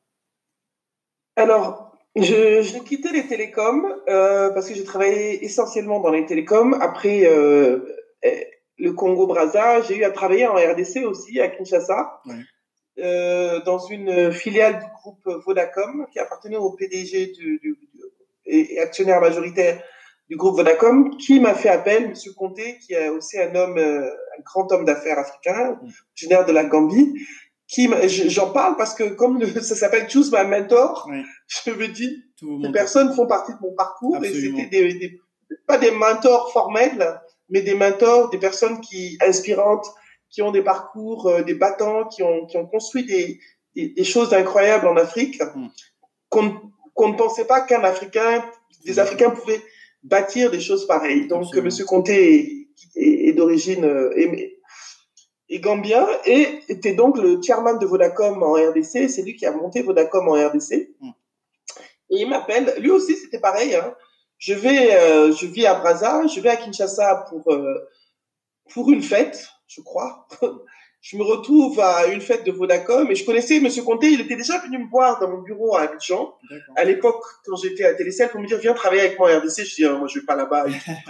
Alors, je, j'ai quitté les télécoms euh, parce que j'ai travaillé essentiellement dans les télécoms. Après euh, eh, le Congo-Brazza, j'ai eu à travailler en R D C aussi, à Kinshasa, Ouais. euh, dans une filiale du groupe Vodacom qui appartenait au P D G du, du, du- et, et actionnaire majoritaire du groupe Vodacom, qui m'a fait appel, Monsieur Conté, qui est aussi un homme, euh, un grand homme d'affaires africain, Mm. originaire de la Gambie, qui m'a- je- j'en parle parce que comme le- ça s'appelle Choose My Mentor, Ouais. je me dis, Tous vos ces mentors. personnes font partie de mon parcours et Absolument. c'était des, des- pas des mentors formels, mais des mentors, des personnes qui inspirantes, qui ont des parcours, euh, des battants, qui ont, qui ont construit des, des, des choses incroyables en Afrique, Mm. qu'on qu'on ne pensait pas qu'un Africain, des Pouvez- Africains pouvaient bâtir des choses pareilles. Donc, Absolument. Monsieur Conté est, est, est d'origine euh, est, est gambien et était donc le chairman de Vodacom en R D C. C'est lui qui a monté Vodacom en R D C. Mm. Et il m'appelle. Lui aussi, c'était pareil. Hein. Je vais, euh, je vis à Brazza, je vais à Kinshasa pour euh, pour une fête, je crois. Je me retrouve à une fête de Vodacom et je connaissais Monsieur Conté. Il était déjà venu me voir dans mon bureau à Abidjan. D'accord. À l'époque, quand j'étais à Télécel, pour me dire viens travailler avec moi à R D C. Je dis ah, moi je vais pas là-bas.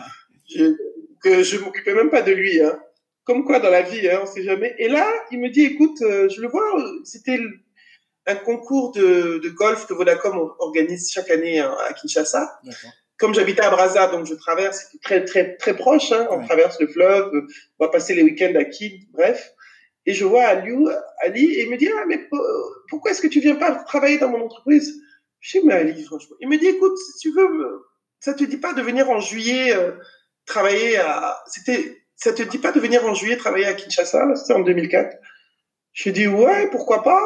je, que je m'occupais même pas de lui. Hein. Comme quoi dans la vie, hein, on sait jamais. Et là, il me dit écoute, euh, je le vois. C'était un concours de, de golf que Vodacom organise chaque année à, à Kinshasa. D'accord. Comme j'habitais à Brazza, donc je traverse, c'était très très très proche. Hein, on Ouais. traverse le fleuve, on va passer les week-ends à Kid, bref. Et je vois Ali, Ali et il me dit ah mais pourquoi est-ce que tu viens pas travailler dans mon entreprise? Je dis mais Ali franchement. Il me dit écoute si tu veux, ça te dit pas de venir en juillet euh, travailler à, c'était, ça te dit pas de venir en juillet travailler à Kinshasa, c'était en deux mille quatre. Je dis ouais pourquoi pas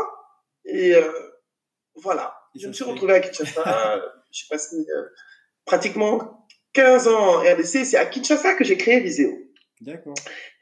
et euh, voilà. Et Je ça me suis se fait. retrouvé à Kinshasa, j'ai passé euh, pratiquement quinze ans en R D C. C'est à Kinshasa que j'ai créé Viséo. D'accord.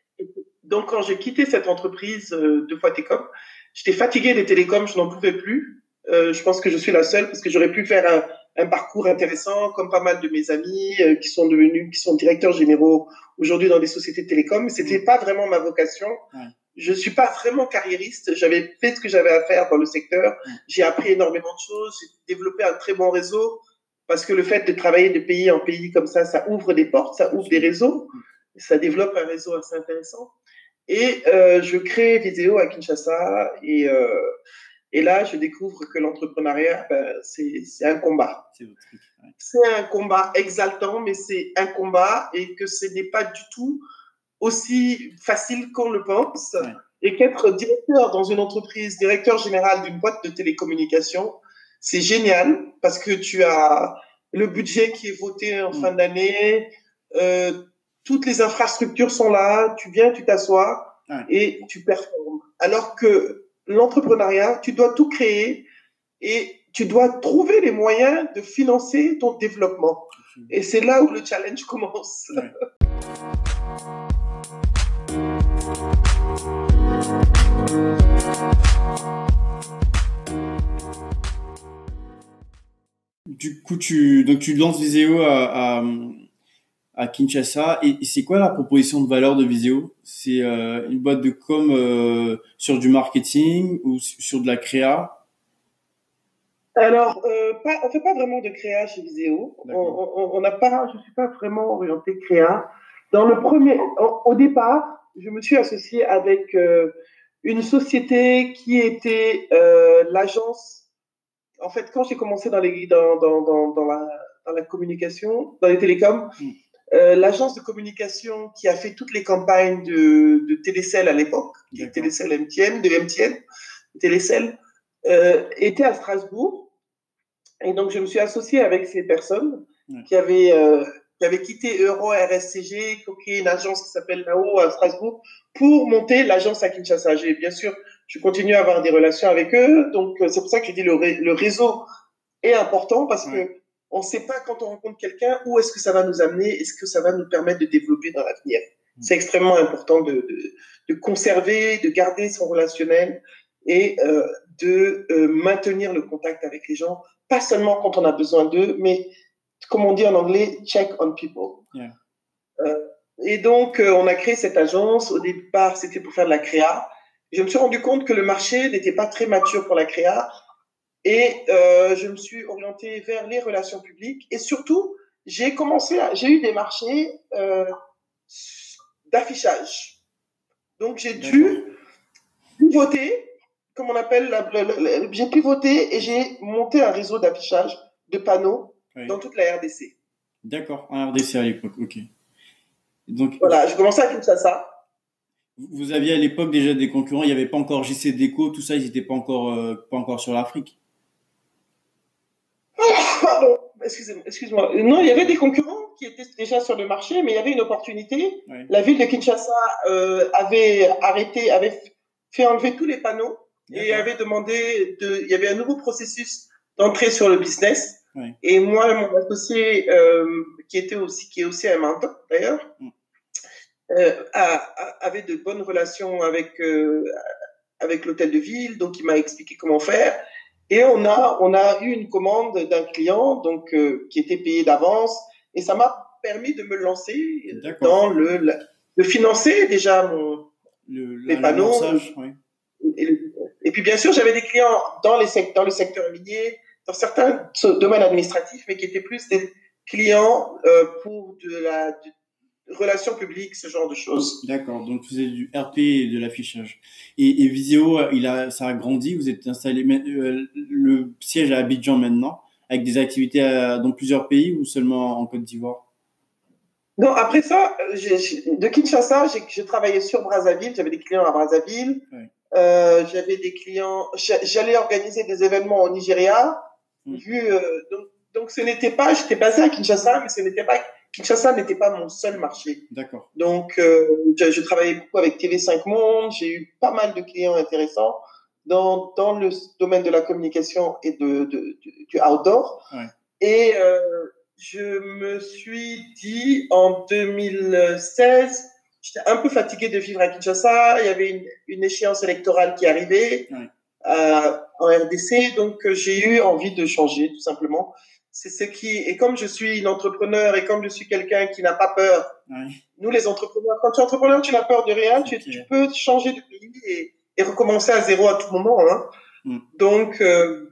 Donc, quand j'ai quitté cette entreprise euh, de Foitécom, j'étais fatigué des télécoms, je n'en pouvais plus. Euh, je pense que je suis la seule parce que j'aurais pu faire un, un parcours intéressant, comme pas mal de mes amis euh, qui sont devenus, qui sont directeurs généraux aujourd'hui dans des sociétés de télécoms. C'était Mmh. pas vraiment ma vocation. Ouais. Je suis pas vraiment carriériste. J'avais fait ce que j'avais à faire dans le secteur. Mmh. J'ai appris énormément de choses. J'ai développé un très bon réseau parce que le fait de travailler de pays en pays comme ça, ça ouvre des portes, ça ouvre des réseaux, ça développe un réseau assez intéressant. Et euh, je crée Viséo à Kinshasa et, euh, et là, je découvre que l'entrepreneuriat, ben, c'est, c'est un combat. C'est votre truc. Ouais. C'est un combat exaltant, mais c'est un combat et que ce n'est pas du tout aussi facile qu'on le pense. Ouais. Et qu'être directeur dans une entreprise, directeur général d'une boîte de télécommunications, c'est génial parce que tu as le budget qui est voté en Mmh. fin d'année, euh, toutes les infrastructures sont là, tu viens, tu t'assois Ouais. et tu performes. Alors que l'entrepreneuriat, tu dois tout créer et tu dois trouver les moyens de financer ton développement. Absolument. Et c'est là où le challenge commence. Ouais. Du coup, tu, donc tu lances Viséo à, à, à Kinshasa. Et, et c'est quoi la proposition de valeur de Viséo? C'est euh, une boîte de com euh, sur du marketing ou sur de la créa? Alors, euh, pas, on fait pas vraiment de créa chez Viséo. On n'a pas, je suis pas vraiment orienté créa. Dans le premier, au, au départ, je me suis associée avec euh, une société qui était euh, l'agence. En fait, quand j'ai commencé dans les dans dans dans, dans la dans la communication, dans les télécoms, Mm. euh, l'agence de communication qui a fait toutes les campagnes de, de Télécell à l'époque, qui est Télécell M T N, de M T N, Télécell, euh, était à Strasbourg. Et donc, je me suis associée avec ces personnes ouais. qui avaient, euh, qui avaient quitté Euro R S C G, qui est une agence qui s'appelle Nao à Strasbourg, pour monter l'agence à Kinshasa. J'ai, bien sûr, je continue à avoir des relations avec eux. Donc, c'est pour ça que je dis le, ré, le réseau est important parce ouais. que on ne sait pas quand on rencontre quelqu'un où est-ce que ça va nous amener, est-ce que ça va nous permettre de développer dans l'avenir. Mmh. C'est extrêmement important de, de, de conserver, de garder son relationnel et euh, de euh, maintenir le contact avec les gens, pas seulement quand on a besoin d'eux, mais comme on dit en anglais, check on people. Yeah. Euh, et donc, euh, on a créé cette agence. Au départ, c'était pour faire de la créa. Je me suis rendu compte que le marché n'était pas très mature pour la créa. Et euh, je me suis orientée vers les relations publiques et surtout, j'ai commencé, à, j'ai eu des marchés euh, d'affichage. Donc j'ai dû pivoter, comme on appelle, la, la, la, la, j'ai pivoté et j'ai monté un réseau d'affichage de panneaux oui. dans toute la R D C. D'accord, en R D C à l'époque, ok. Donc voilà, j'ai commencé à Kinshasa. Vous aviez à l'époque déjà des concurrents, il n'y avait pas encore J C Déco, tout ça, ils n'étaient pas encore, euh, pas encore sur l'Afrique. Pardon, excusez-moi, excuse-moi. Non, il y avait des concurrents qui étaient déjà sur le marché, mais il y avait une opportunité. Oui. La ville de Kinshasa euh, avait arrêté, avait fait enlever tous les panneaux D'accord. et avait demandé, de, il y avait un nouveau processus d'entrée sur le business. Oui. Et moi, mon associé, euh, qui était aussi, qui est aussi un mentor d'ailleurs, mm. euh, a, a, avait de bonnes relations avec euh, avec l'hôtel de ville, donc il m'a expliqué comment faire. Et on a, on a eu une commande d'un client donc, euh, qui était payé d'avance et ça m'a permis de me lancer D'accord. dans le, le, de financer déjà mon, le, les panneaux. Oui. Et, et puis bien sûr, j'avais des clients dans, les sect- dans le secteur minier, dans certains domaines administratifs, mais qui étaient plus des clients euh, pour de la de, relations publiques, ce genre de choses. D'accord, donc vous êtes du R P et de l'affichage. Et, et Visio, il a, ça a grandi, vous êtes installé, euh, le siège à Abidjan maintenant, avec des activités à, dans plusieurs pays ou seulement en Côte d'Ivoire? Non, après ça, j'ai, j'ai, de Kinshasa, j'ai, j'ai travaillé sur Brazzaville, j'avais des clients à Brazzaville, oui. euh, j'avais des clients, j'allais organiser des événements au Nigeria, mmh. vu, euh, donc, donc ce n'était pas, j'étais basé à Kinshasa, mais ce n'était pas Kinshasa n'était pas mon seul marché. D'accord. Donc, euh, je, je travaillais beaucoup avec T V cinq Monde. J'ai eu pas mal de clients intéressants dans, dans le domaine de la communication et de, de, de du outdoor. Ouais. Et euh, je me suis dit en deux mille seize, j'étais un peu fatigué de vivre à Kinshasa. Il y avait une, une échéance électorale qui arrivait ouais. euh, en R D C. Donc, j'ai eu envie de changer, tout simplement. C'est ce qui, et comme je suis une entrepreneur et comme je suis quelqu'un qui n'a pas peur, oui. nous les entrepreneurs, quand tu es entrepreneur, tu n'as peur de rien, okay. tu, tu peux changer de pays et, et recommencer à zéro à tout moment. Hein. Mm. Donc, euh,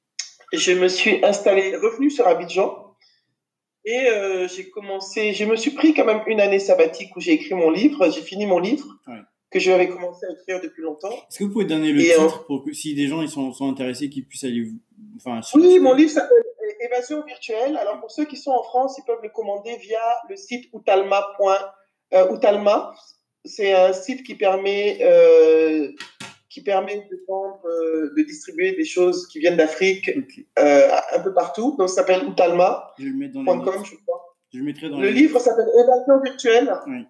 je me suis installé, revenu sur Abidjan et euh, j'ai commencé, je me suis pris quand même une année sabbatique où j'ai écrit mon livre, j'ai fini mon livre. Oui. Que j'avais commencé à écrire depuis longtemps. Est-ce que vous pouvez donner le et titre euh, pour que si des gens ils sont, sont intéressés, qu'ils puissent aller vous, enfin. Oui, mon livre s'appelle Évasion virtuelle. Alors pour ceux qui sont en France, ils peuvent le commander via le site outalma. Euh, outalma, c'est un site qui permet euh, qui permet de vendre, euh, de distribuer des choses qui viennent d'Afrique okay. euh, un peu partout. Donc ça s'appelle outalma point com, je crois. Je le mettrai dans le les livre notes. S'appelle Évasion virtuelle. Oui.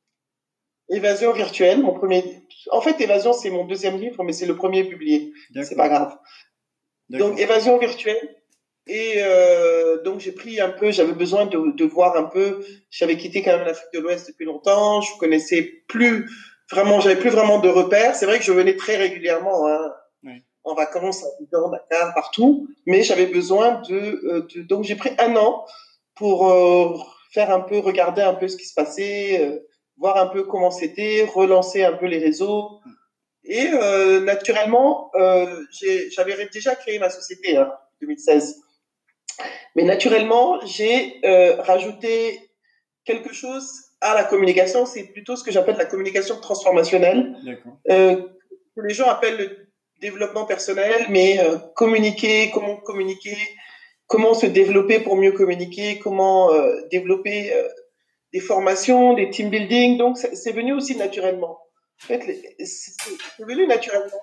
Évasion virtuelle, mon premier. En fait, Évasion, c'est mon deuxième livre, mais c'est le premier publié. D'accord. C'est pas grave. D'accord. Donc, Évasion virtuelle. Et euh, donc, j'ai pris un peu, j'avais besoin de, de voir un peu. J'avais quitté quand même l'Afrique de l'Ouest depuis longtemps. Je connaissais plus vraiment, j'avais plus vraiment de repères. C'est vrai que je venais très régulièrement hein, oui. en vacances, à Abidjan, Dakar, partout. Mais j'avais besoin de, de. Donc, j'ai pris un an pour euh, faire un peu, regarder un peu ce qui se passait. Euh, voir un peu comment c'était, relancer un peu les réseaux. Et euh, naturellement, euh, j'ai, j'avais déjà créé ma société en hein, deux mille seize. Mais naturellement, j'ai euh, rajouté quelque chose à la communication. C'est plutôt ce que j'appelle la communication transformationnelle. Euh, que les gens appellent le développement personnel, mais euh, communiquer, comment communiquer, comment se développer pour mieux communiquer, comment euh, développer... Euh, des formations, des team building. Donc, c'est venu aussi naturellement. En fait, c'est venu naturellement.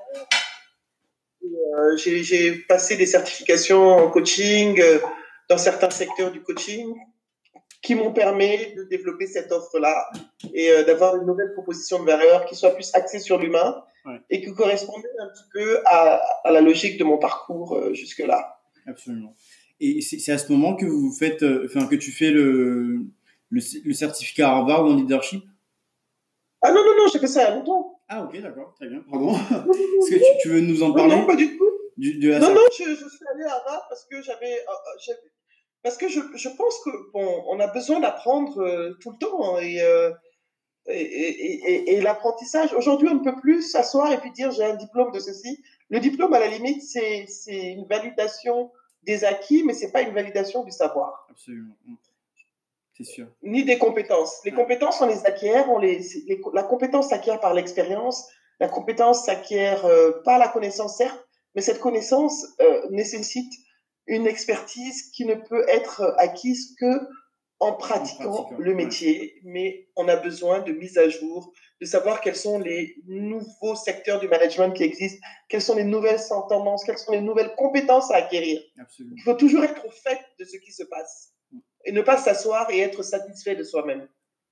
Euh, j'ai passé des certifications en coaching euh, dans certains secteurs du coaching qui m'ont permis de développer cette offre-là et euh, d'avoir une nouvelle proposition de valeur qui soit plus axée sur l'humain ouais. et qui correspondait un petit peu à, à la logique de mon parcours euh, jusque-là. Absolument. Et c'est à ce moment que vous faites, euh, enfin que tu fais le, le, le certificat Harvard en leadership? Ah non, non, non, j'ai fait ça il y a longtemps. Ah ok, d'accord, très bien, pardon. Est-ce que tu, tu veux nous en parler? Non, non, pas du tout. Du, de la non, non, je, je suis allée à Harvard parce que j'avais... Euh, parce que je, je pense que bon, on a besoin d'apprendre euh, tout le temps. Hein, et... Euh, Et, et, et, et l'apprentissage, aujourd'hui, on ne peut plus s'asseoir et puis dire j'ai un diplôme de ceci. Le diplôme, à la limite, c'est une validation des acquis, mais c'est pas une validation du savoir. Absolument. C'est sûr. Ni des compétences. Les ouais. compétences, on les acquiert. On les, les, la compétence s'acquiert par l'expérience. La compétence s'acquiert euh, par la connaissance, certes, mais cette connaissance euh, nécessite une expertise qui ne peut être acquise que en pratiquant, en pratiquant le métier, ouais. mais on a besoin de mise à jour, de savoir quels sont les nouveaux secteurs du management qui existent, quelles sont les nouvelles tendances, quelles sont les nouvelles compétences à acquérir. Absolument. Il faut toujours être au fait de ce qui se passe et ne pas s'asseoir et être satisfait de soi-même.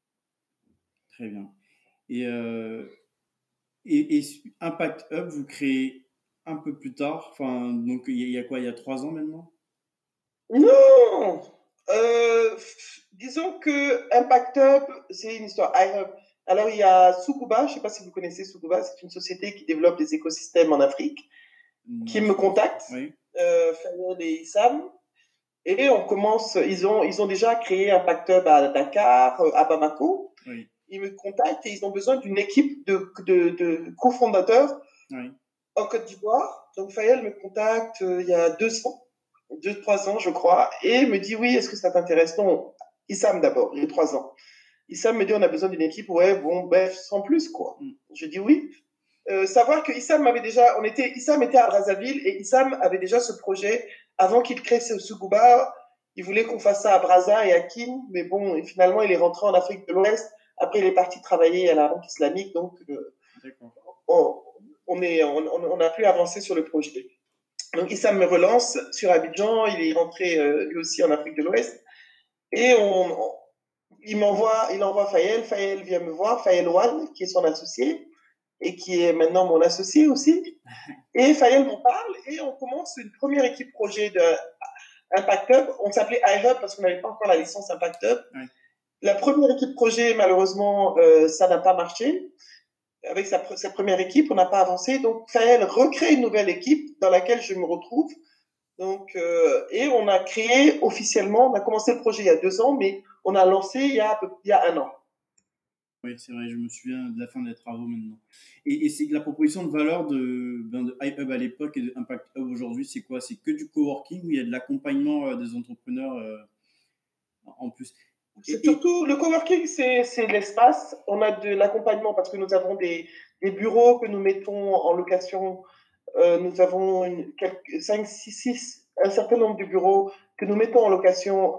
Très bien. Et, euh, et, et Impact Hub, vous créez un peu plus tard, enfin, donc il y, y a quoi, il y a trois ans maintenant? Non euh, disons que Impact Hub, c'est une histoire. iHub. Alors, il y a Sukuba, je ne sais pas si vous connaissez Sukuba, c'est une société qui développe des écosystèmes en Afrique, non, qui me contacte, oui. euh, Fayol et Issam, et on commence, ils ont, ils ont déjà créé Impact Hub à Dakar, à Bamako. Oui. Ils me contactent et ils ont besoin d'une équipe de, de, de cofondateurs oui. en Côte d'Ivoire. Donc, Fayol me contacte euh, il y a deux ans. deux, trois ans, je crois, et me dit oui, est-ce que ça t'intéresse? Non, Issam d'abord, il y a trois ans. Issam me dit on a besoin d'une équipe, ouais, bon, bref, sans plus, quoi. Mm. Je dis oui. Euh, savoir que Issam avait déjà, on était, Issam était à Brazzaville et Issam avait déjà ce projet avant qu'il crée ce Sukuba. Il voulait qu'on fasse ça à Brazza et à Kin, mais bon, et finalement, il est rentré en Afrique de l'Ouest. Après, il est parti travailler à la Banque islamique, donc euh, on, on, est, on, on a pu avancer sur le projet. Donc Issam me relance sur Abidjan, il est rentré euh, lui aussi en Afrique de l'Ouest, et on, on, il m'envoie, il envoie Fayel, Fayel vient me voir, Fayel Ouane, qui est son associé, et qui est maintenant mon associé aussi, et Fayel m'en parle, et on commence une première équipe projet de Impact Hub, on s'appelait iHub parce qu'on n'avait pas encore la licence Impact Hub. Ouais. La première équipe projet, malheureusement, euh, ça n'a pas marché. Avec sa, sa première équipe, on n'a pas avancé. Donc, Fayel recrée une nouvelle équipe dans laquelle je me retrouve. Donc, euh, et on a créé officiellement, on a commencé le projet il y a deux ans, mais on a lancé il y a, il y a un an. Oui, c'est vrai, je me souviens de la fin des travaux maintenant. Et, et c'est la proposition de valeur de, ben de iHub à l'époque et de Impact Hub aujourd'hui, c'est quoi? C'est que du coworking ou il y a de l'accompagnement euh, des entrepreneurs euh, en plus? C'est surtout, le coworking, c'est l'espace. On a de l'accompagnement parce que nous avons des, des bureaux que nous mettons en location. Euh, nous avons une, quelques, cinq, six, six, un certain nombre de bureaux que nous mettons en location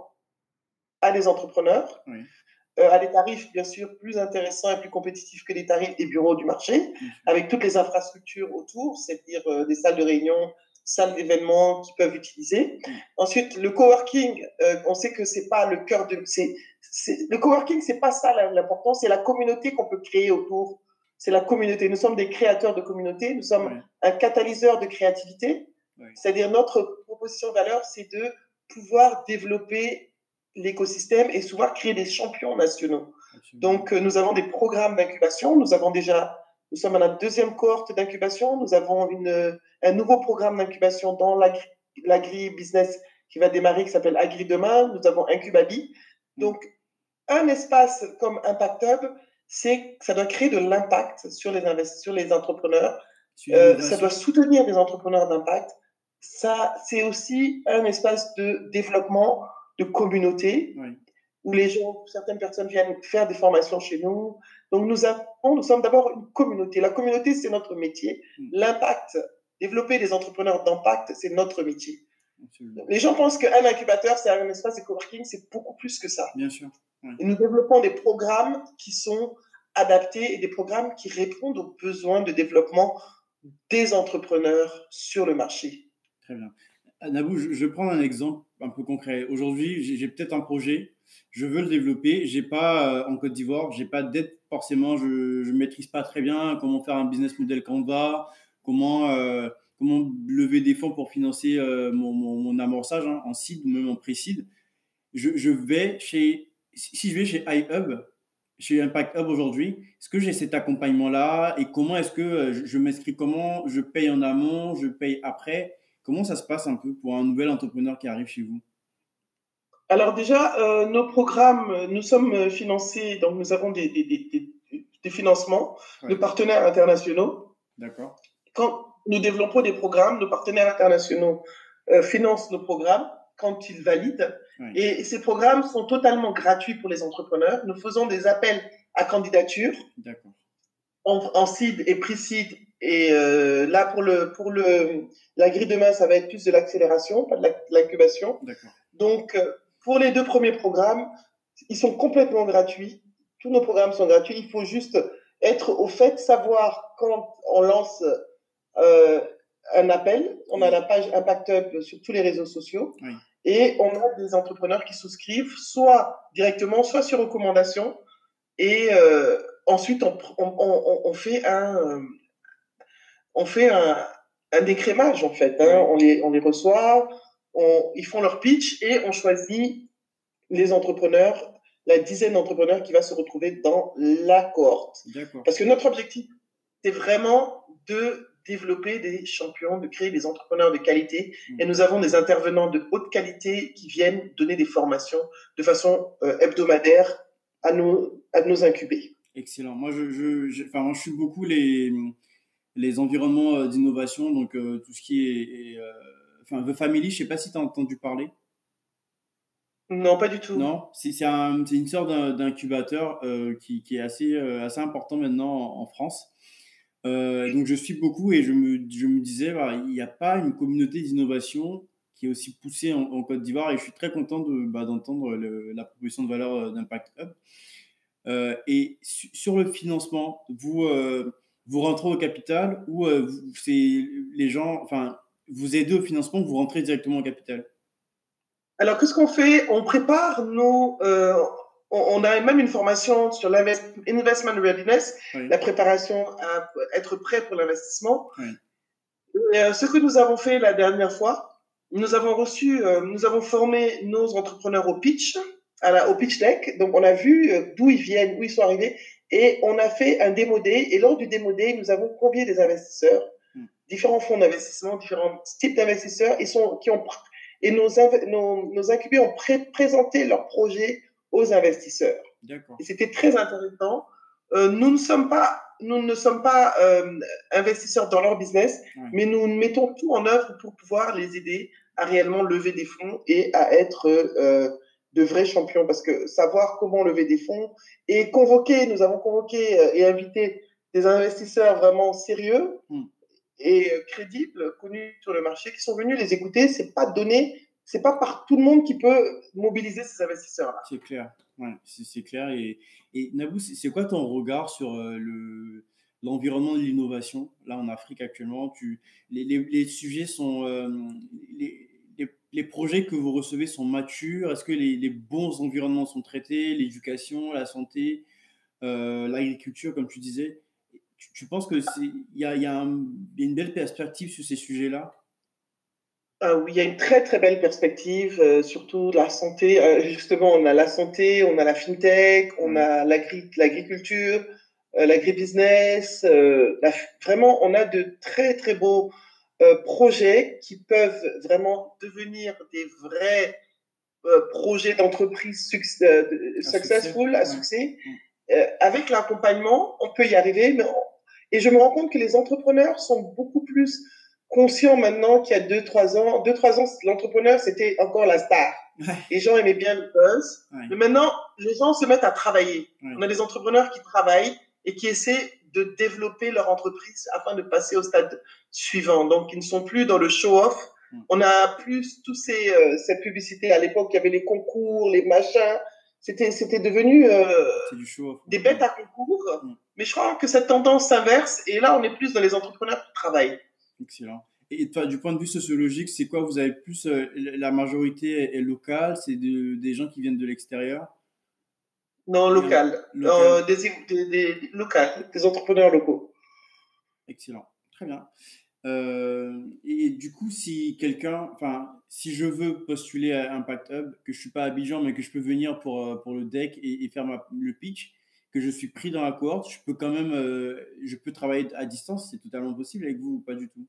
à des entrepreneurs, oui. euh, à des tarifs, bien sûr, plus intéressants et plus compétitifs que les tarifs des bureaux du marché, oui. avec toutes les infrastructures autour, c'est-à-dire euh, des salles de réunion, salles d'événements qu'ils peuvent utiliser. Mmh. Ensuite, le coworking, euh, on sait que c'est pas le cœur de, c'est, le coworking, c'est pas ça l'important, c'est la communauté qu'on peut créer autour. C'est la communauté. Nous sommes des créateurs de communauté, nous sommes ouais. un catalyseur de créativité. Ouais. C'est-à-dire notre proposition de valeur, c'est de pouvoir développer l'écosystème et pouvoir créer des champions nationaux. Absolument. Donc, euh, nous avons des programmes d'incubation. Nous avons déjà Nous sommes à la deuxième cohorte d'incubation. Nous avons une, un nouveau programme d'incubation dans l'agri-business qui va démarrer, qui s'appelle Agri Demain. Nous avons Incubabi. Donc, un espace comme Impact Hub, c'est ça doit créer de l'impact sur les sur les entrepreneurs. Euh, ça doit soutenir des entrepreneurs d'impact. Ça, c'est aussi un espace de développement de communauté. Oui. Où les gens, certaines personnes viennent faire des formations chez nous. Donc, nous, avons, nous sommes d'abord une communauté. La communauté, c'est notre métier. Mmh. L'impact, développer des entrepreneurs d'impact, c'est notre métier. Absolument. Les gens pensent qu'un incubateur, c'est un espace de coworking, c'est beaucoup plus que ça. Bien sûr. Ouais. Et nous développons des programmes qui sont adaptés et des programmes qui répondent aux besoins de développement des entrepreneurs sur le marché. Très bien. Nabou, je, je vais prendre un exemple un peu concret. Aujourd'hui, j'ai, j'ai peut-être un projet, je veux le développer, j'ai pas euh, en Côte d'Ivoire, j'ai pas d'aide forcément, je ne maîtrise pas très bien comment faire un business model Canva, comment, euh, comment lever des fonds pour financer euh, mon, mon, mon amorçage hein, en seed ou même en pré-seed. Je, je vais chez, si je vais chez iHub, chez Impact Hub aujourd'hui, est-ce que j'ai cet accompagnement-là et comment est-ce que euh, je, je m'inscris, comment je paye en amont, je paye après? Comment ça se passe un peu pour un nouvel entrepreneur qui arrive chez vous? Alors déjà, euh, nos programmes, nous sommes financés, donc nous avons des, des, des, des, des financements Ouais. de partenaires internationaux. D'accord. Quand nous développons des programmes, nos partenaires internationaux euh, financent nos programmes quand ils valident. Ouais. Et ces programmes sont totalement gratuits pour les entrepreneurs. Nous faisons des appels à candidature D'accord. en, en seed et pre-seed. Et euh, là, pour, le, pour le, la grille de main, ça va être plus de l'accélération, pas de l'incubation. D'accord. Donc, euh, pour les deux premiers programmes, ils sont complètement gratuits. Tous nos programmes sont gratuits. Il faut juste être au fait, savoir quand on lance euh, un appel. On a la page Impact Hub sur tous les réseaux sociaux. Oui. Et on a des entrepreneurs qui souscrivent, soit directement, soit sur recommandation. Et euh, ensuite, on, on, on, on fait un, euh, on fait un, un écrémage, en fait. Hein. Oui. On, les, on les reçoit, on, ils font leur pitch et on choisit les entrepreneurs, la dizaine d'entrepreneurs qui va se retrouver dans la cohorte. D'accord. Parce que notre objectif, c'est vraiment de développer des champions, de créer des entrepreneurs de qualité. Mmh. Et nous avons des intervenants de haute qualité qui viennent donner des formations de façon euh, hebdomadaire à nos, à nos incubés. Excellent. Moi, je, je, je, enfin, moi, je suis beaucoup les, les environnements d'innovation, donc euh, tout ce qui est, est euh, enfin, The Family, je ne sais pas si tu as entendu parler. Non, pas du tout. Non, c'est, c'est, un, c'est une sorte d'incubateur euh, qui, qui est assez, euh, assez important maintenant en, en France. Euh, donc, je suis beaucoup et je me, je me disais, bah, il n'y a pas une communauté d'innovation qui est aussi poussée en, en Côte d'Ivoire et je suis très content de, bah, d'entendre le, la proposition de valeur d'Impact Hub. Euh, et su, sur le financement, vous, euh, vous rentrez au capital ou euh, vous, c'est les gens, enfin, vous aidez au financement ou vous rentrez directement au capital? Alors, qu'est-ce qu'on fait? On prépare nos... Euh, on, on a même une formation sur l'investment readiness, oui. La préparation à être prêt pour l'investissement. Oui. Et, euh, ce que nous avons fait la dernière fois, nous avons reçu, euh, nous avons formé nos entrepreneurs au pitch, à la, au pitch deck. Donc, on a vu euh, d'où ils viennent, où ils sont arrivés, et on a fait un démo day. Et lors du démo day, nous avons convié des investisseurs, mm. différents fonds d'investissement, différents types d'investisseurs, ils sont, qui ont et nos, nos, nos incubés ont pré présenté leur projet aux investisseurs. D'accord. Et c'était très intéressant. Euh, nous ne sommes pas, nous ne sommes pas euh, investisseurs dans leur business, ouais. mais nous mettons tout en œuvre pour pouvoir les aider à réellement lever des fonds et à être euh, de vrais champions. Parce que savoir comment lever des fonds et convoquer, nous avons convoqué euh, et invité des investisseurs vraiment sérieux. Mm. Et crédibles, connus sur le marché, qui sont venus les écouter. C'est pas donné, c'est pas par tout le monde qui peut mobiliser ces investisseurs-là. C'est clair, ouais, c'est, c'est clair. Et, et Nabou, c'est, c'est quoi ton regard sur euh, le, l'environnement de l'innovation là en Afrique actuellement? Tu, les, les, les sujets sont, euh, les, les, les projets que vous recevez sont matures? Est-ce que les, les bons environnements sont traités? L'éducation, la santé, euh, l'agriculture, comme tu disais. Tu, tu penses que c'est, il y a, y a un, y a une belle perspective sur ces sujets-là? Euh, oui, il y a une très très belle perspective, euh, surtout la santé. Euh, justement, on a la santé, on a la fintech, on mmh. a l'agri- l'agriculture, euh, l'agribusiness. Euh, la, vraiment, on a de très très beaux euh, projets qui peuvent vraiment devenir des vrais euh, projets d'entreprise suc- euh, successful, succès. à succès. Mmh. Euh, avec l'accompagnement, on peut y arriver. Mais on... Et je me rends compte que les entrepreneurs sont beaucoup plus conscient maintenant qu'il y a deux, trois ans, deux, trois ans, l'entrepreneur, c'était encore la star. Ouais. Les gens aimaient bien le buzz. Ouais. Mais maintenant, les gens se mettent à travailler. Ouais. On a des entrepreneurs qui travaillent et qui essaient de développer leur entreprise afin de passer au stade suivant. Donc, ils ne sont plus dans le show-off. Ouais. On a plus tous ces, euh, cette publicité. À l'époque, il y avait les concours, les machins. C'était, c'était devenu euh, C'est du show-off. des bêtes à concours. Mm. Mais je crois que cette tendance s'inverse et là, on est plus dans les entrepreneurs qui travaillent. Excellent. Et toi, du point de vue sociologique, c'est quoi? Vous avez plus, euh, la majorité est locale, c'est de, des gens qui viennent de l'extérieur? Non, local. local. Euh, des, des, des, des, local, des entrepreneurs locaux. Excellent. Très bien. Euh, et, et du coup, si quelqu'un, enfin, si je veux postuler à Impact Hub, que je suis pas à Abidjan, mais que je peux venir pour, pour le deck et, et faire ma, le pitch, que je suis pris dans la cohorte, je peux quand même, euh, je peux travailler à distance, c'est totalement possible avec vous ou pas du tout?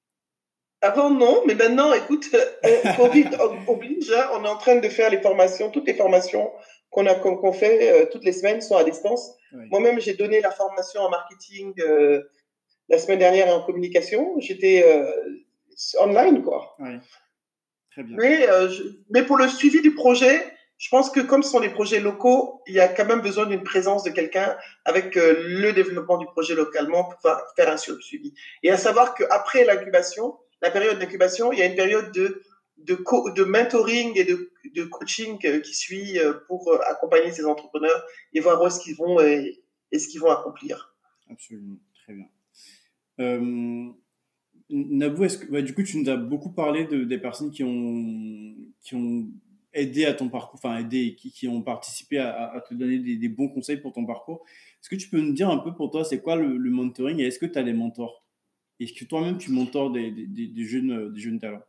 Avant, non, mais maintenant, écoute, on, Covid oblige, hein, on est en train de faire les formations, toutes les formations qu'on a qu'on, qu'on fait euh, toutes les semaines sont à distance. Oui. Moi-même, j'ai donné la formation en marketing euh, la semaine dernière et en communication. J'étais euh, online, quoi. Oui. Très bien. Mais, euh, je, mais pour le suivi du projet, je pense que comme ce sont des projets locaux, il y a quand même besoin d'une présence de quelqu'un avec euh, le développement du projet localement pour faire un suivi. Et à savoir qu'après l'incubation, la période d'incubation, il y a une période de, de, co- de mentoring et de, de coaching qui suit pour accompagner ces entrepreneurs et voir où est-ce qu'ils vont et, et ce qu'ils vont accomplir. Absolument, très bien. Euh, Nabou, est-ce que, bah, du coup, tu nous as beaucoup parlé de, des personnes qui ont, qui ont aidé à ton parcours, enfin aidé, qui, qui ont participé à, à te donner des, des bons conseils pour ton parcours. Est-ce que tu peux nous dire un peu pour toi, c'est quoi le, le mentoring et est-ce que tu as des mentors? Est-ce que toi-même, tu mentors des, des, des, jeunes, des jeunes talents?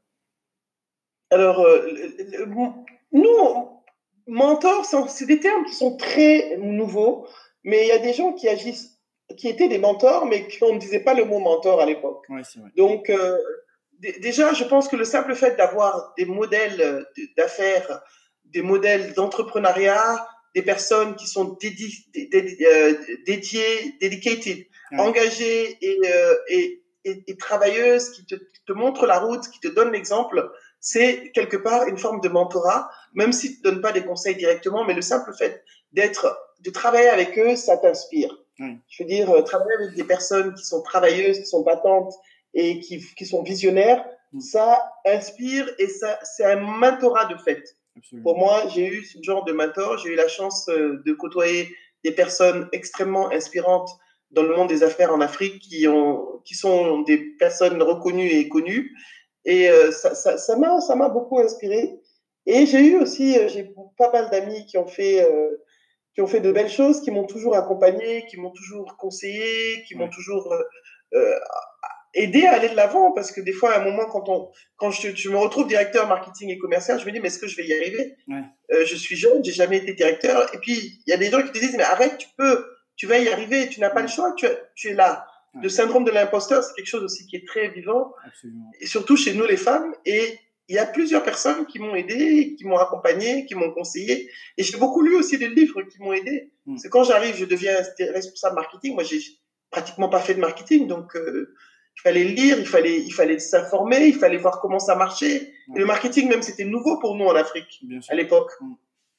Alors, euh, le, le, nous, mentors, c'est des termes qui sont très nouveaux, mais il y a des gens qui agissent, qui étaient des mentors, mais qu'on ne disait pas le mot mentor à l'époque. Ouais, c'est vrai. Donc, euh, d- déjà, je pense que le simple fait d'avoir des modèles d'affaires, des modèles d'entrepreneuriat, des personnes qui sont dédi dédi euh, dédiées, dedicated, ouais. engagées et, euh, et Et, et travailleuses, qui te, qui te montrent la route, qui te donnent l'exemple, c'est quelque part une forme de mentorat, même s'ils ne te donnent pas des conseils directement, mais le simple fait d'être, de travailler avec eux, ça t'inspire. Mm. Je veux dire, travailler avec des personnes qui sont travailleuses, qui sont battantes et qui, qui sont visionnaires, mm. ça inspire et ça, c'est un mentorat de fait. Absolument. Pour moi, j'ai eu ce genre de mentor, j'ai eu la chance de côtoyer des personnes extrêmement inspirantes dans le monde des affaires en Afrique qui, ont, qui sont des personnes reconnues et connues. Et euh, ça, ça, ça, m'a, ça m'a beaucoup inspiré. Et j'ai eu aussi, euh, j'ai pas mal d'amis qui ont fait, euh, qui ont fait de belles choses, qui m'ont toujours accompagné, qui m'ont toujours conseillé, qui ouais. m'ont toujours euh, euh, aidé à aller de l'avant. Parce que des fois, à un moment, quand, on, quand je, je me retrouve directeur marketing et commercial, je me dis, mais est-ce que je vais y arriver? ouais. euh, Je suis jeune, j'ai jamais été directeur. Et puis, il y a des gens qui te disent, mais arrête, tu peux. Tu vas y arriver, tu n'as pas le choix, tu, tu es là. Ouais. Le syndrome de l'imposteur, c'est quelque chose aussi qui est très vivant, absolument. Et surtout chez nous les femmes. Et il y a plusieurs personnes qui m'ont aidé, qui m'ont accompagné, qui m'ont conseillé. Et j'ai beaucoup lu aussi des livres qui m'ont aidé. Mm. C'est quand j'arrive, je deviens responsable marketing. Moi, j'ai pratiquement pas fait de marketing, donc euh, il fallait lire, il fallait, il fallait s'informer, il fallait voir comment ça marchait. Ouais. Et le marketing, même, c'était nouveau pour nous en Afrique à l'époque. Mm.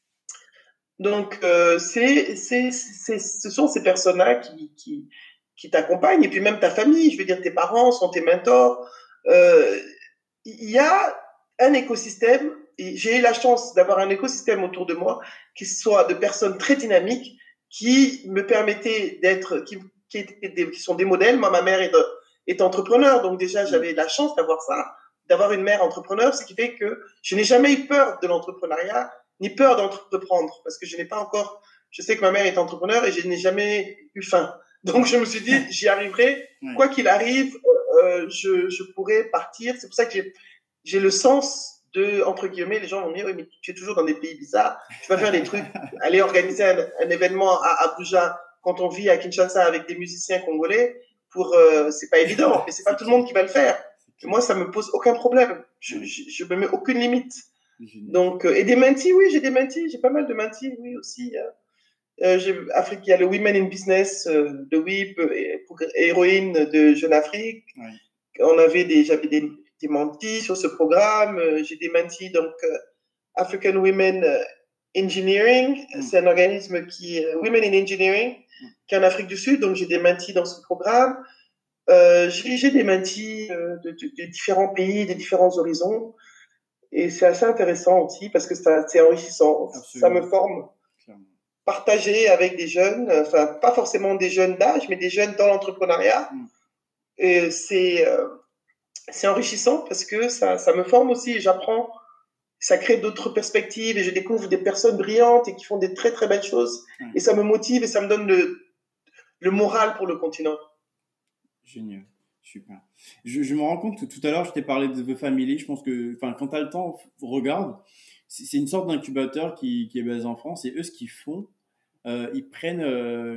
Donc, euh, c'est, c'est, c'est, ce sont ces personnes-là qui, qui, qui t'accompagnent. Et puis même ta famille, je veux dire, tes parents sont tes mentors. Euh, il y a un écosystème, et j'ai eu la chance d'avoir un écosystème autour de moi qui soit de personnes très dynamiques, qui me permettaient d'être, qui, qui, étaient, qui sont des modèles. Moi, ma mère est, de, est entrepreneur, donc déjà, j'avais la chance d'avoir ça, d'avoir une mère entrepreneur, ce qui fait que je n'ai jamais eu peur de l'entrepreneuriat, ni peur d'entreprendre, parce que je n'ai pas encore, je sais que ma mère est entrepreneur et je n'ai jamais eu faim. Donc je me suis dit, j'y arriverai, ouais. quoi qu'il arrive, euh, je, je pourrai partir. C'est pour ça que j'ai, j'ai le sens de, entre guillemets, les gens vont me dire, oui, mais tu es toujours dans des pays bizarres, tu vas faire des trucs, aller organiser un, un événement à Abuja quand on vit à Kinshasa avec des musiciens congolais, pour, euh, c'est pas évident, mais c'est pas tout le monde qui va le faire. Et moi, ça me pose aucun problème. Je, je, je me mets aucune limite. Donc, euh, et des mentees, oui, j'ai des mentees, j'ai pas mal de mentees, oui, aussi. Hein. Euh, j'ai, Afrique, il y a le Women in Business euh, de W I P, et, héroïne de Jeune Afrique. Ouais. On avait des, j'avais des, des mentees sur ce programme. Euh, j'ai des mentees, donc, euh, African Women Engineering. Mm. C'est un organisme qui est Women in Engineering, mm. qui est en Afrique du Sud. Donc, j'ai des mentees dans ce programme. Euh, j'ai, j'ai des mentees euh, de, de, de différents pays, de différents horizons. Et c'est assez intéressant aussi parce que ça, c'est enrichissant. Absolument. Ça me forme. partager avec des jeunes, enfin pas forcément des jeunes d'âge, mais des jeunes dans l'entrepreneuriat. Mm. Et c'est euh, c'est enrichissant parce que ça, ça me forme aussi et j'apprends, ça crée d'autres perspectives et je découvre des personnes brillantes et qui font des très très belles choses. Mm. Et ça me motive et ça me donne le, le moral pour le continent. Génial, super. Je, je me rends compte que tout à l'heure, je t'ai parlé de The Family. Je pense que quand tu as le temps, regarde. C'est une sorte d'incubateur qui, qui est basé en France. Et eux, ce qu'ils font, euh, ils prennent, euh,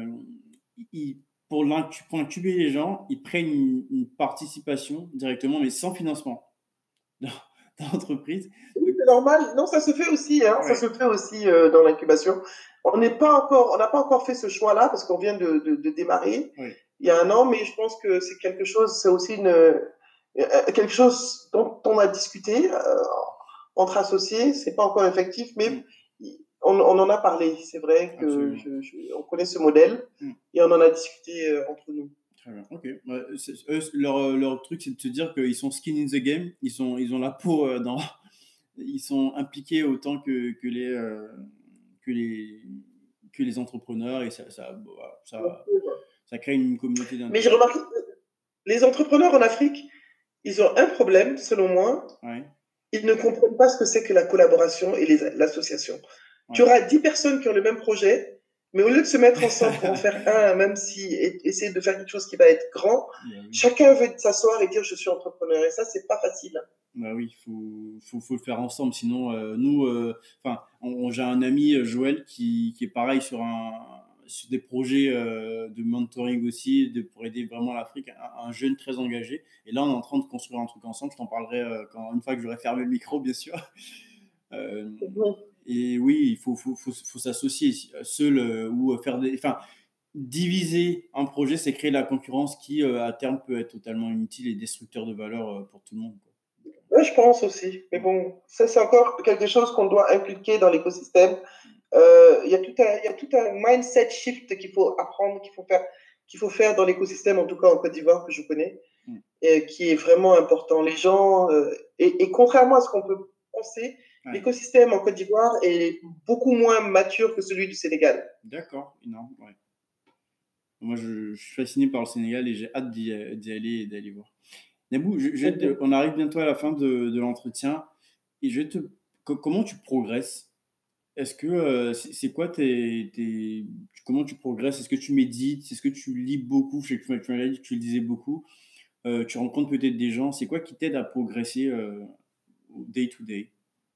ils, pour, pour incuber les gens, ils prennent une, une participation directement, mais sans financement dans, dans l'entreprise. Oui, c'est normal. Non, ça se fait aussi. Hein. Ouais. Ça se fait aussi euh, dans l'incubation. On n'est pas encore, on n'a pas encore fait ce choix-là parce qu'on vient de, de, de démarrer ouais. il y a un an, mais je pense que c'est quelque chose, c'est aussi une, euh, quelque chose dont on a discuté euh, entre associés. C'est pas encore effectif, mais mm. On, on en a parlé, c'est vrai que je, je, on connaît ce modèle mm. et on en a discuté euh, entre nous. Très bien, ok. Ouais, eux, leur, leur truc, c'est de se dire qu'ils sont skin in the game, ils, sont, ils ont la peau euh, dans. Ils sont impliqués autant que, que, les, euh, que, les, que les entrepreneurs et ça, ça, ça, ça, ça crée une communauté d'intérêt. Mais j'ai remarqué, les entrepreneurs en Afrique, ils ont un problème, selon moi. Ouais. Ils ne comprennent pas ce que c'est que la collaboration et l'association. Ouais. Tu auras dix personnes qui ont le même projet, mais au lieu de se mettre ensemble pour en faire un, même si essayer de faire quelque chose qui va être grand, yeah, oui. Chacun veut s'asseoir et dire je suis entrepreneur. Et ça, c'est pas facile. Bah oui, il faut, faut, faut le faire ensemble. Sinon, euh, nous, enfin, euh, j'ai un ami, Joël, qui, qui est pareil sur, un, sur des projets euh, de mentoring aussi, de, pour aider vraiment l'Afrique, un, un jeune très engagé. Et là, on est en train de construire un truc ensemble. Je t'en parlerai euh, quand, une fois que j'aurai fermé le micro, bien sûr. Euh, bon. Et oui, il faut, faut, faut, faut s'associer seul euh, ou faire des. Enfin, diviser un projet, c'est créer la concurrence qui, euh, à terme, peut être totalement inutile et destructeur de valeur euh, pour tout le monde. Quoi. Oui, je pense aussi. Mais bon, ça, c'est encore quelque chose qu'on doit impliquer dans l'écosystème. Euh, il y a tout un, il y a tout un mindset shift qu'il faut apprendre, qu'il faut faire, qu'il faut faire dans l'écosystème, en tout cas en Côte d'Ivoire, que je connais, mm. et qui est vraiment important. Les gens, euh, et, et contrairement à ce qu'on peut penser, ouais. L'écosystème en Côte d'Ivoire est beaucoup moins mature que celui du Sénégal. D'accord, énorme, ouais. Moi, je, je suis fasciné par le Sénégal et j'ai hâte d'y, d'y aller et d'aller voir. Nabou, je, je te, on arrive bientôt à la fin de, de l'entretien et je te, comment tu progresses? Est-ce que euh, c'est, c'est quoi tes, tes, comment tu progresses? Est-ce que tu médites? Est-ce que tu lis beaucoup? Je sais que tu m'as dit que tu le disais beaucoup. Euh, tu rencontres peut-être des gens. C'est quoi qui t'aide à progresser euh, day to day?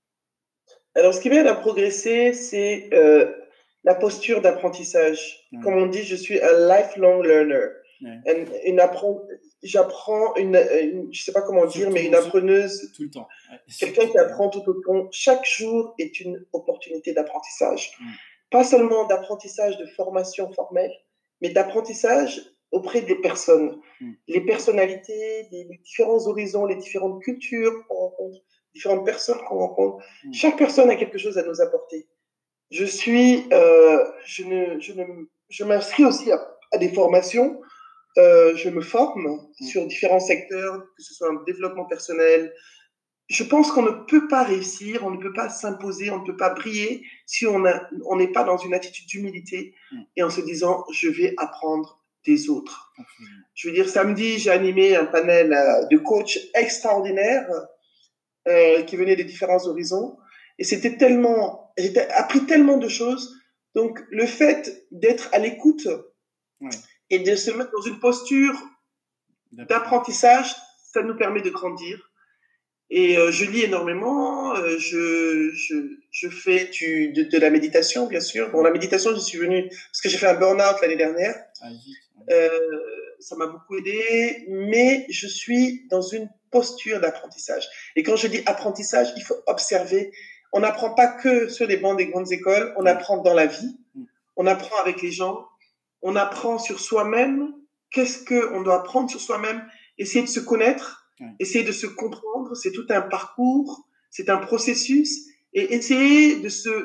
Alors, ce qui m'aide à progresser, c'est euh, la posture d'apprentissage. Mmh. Comme on dit, je suis un lifelong learner. Mmh. Une, une appren- j'apprends, une, une, je ne sais pas comment dire, tout, mais une appreneuse. Tout le temps. Ouais. Quelqu'un qui apprend tout au long. Chaque jour est une opportunité d'apprentissage. Mmh. Pas seulement d'apprentissage de formation formelle, mais d'apprentissage auprès des personnes. Mmh. Les personnalités, les, les différents horizons, les différentes cultures qu'on rencontre. Différentes personnes qu'on rencontre. Mmh. Chaque personne a quelque chose à nous apporter. Je suis, euh, je ne, je ne, je m'inscris aussi à, à des formations. Euh, je me forme mmh. sur différents secteurs, que ce soit un développement personnel. Je pense qu'on ne peut pas réussir, on ne peut pas s'imposer, on ne peut pas briller si on a, on n'est pas dans une attitude d'humilité mmh. et en se disant je vais apprendre des autres. Mmh. Je veux dire, samedi, j'ai animé un panel de coachs extraordinaires. Euh, qui venaient de différents horizons. Et c'était tellement, j'ai appris tellement de choses. Donc, le fait d'être à l'écoute ouais. et de se mettre dans une posture d'apprentissage, ça nous permet de grandir. Et euh, je lis énormément, euh, je, je, je fais du, de, de la méditation, bien sûr. Bon, la méditation, je suis venue, parce que j'ai fait un burn-out l'année dernière. Ah, euh, ça m'a beaucoup aidé, mais je suis dans une posture d'apprentissage. Et quand je dis apprentissage, il faut observer. On n'apprend pas que sur les bancs des grandes écoles, on apprend dans la vie, on apprend avec les gens, on apprend sur soi-même. Qu'est-ce qu'on doit apprendre sur soi-même? Essayer de se connaître, essayer de se comprendre, c'est tout un parcours, c'est un processus, et essayer de se,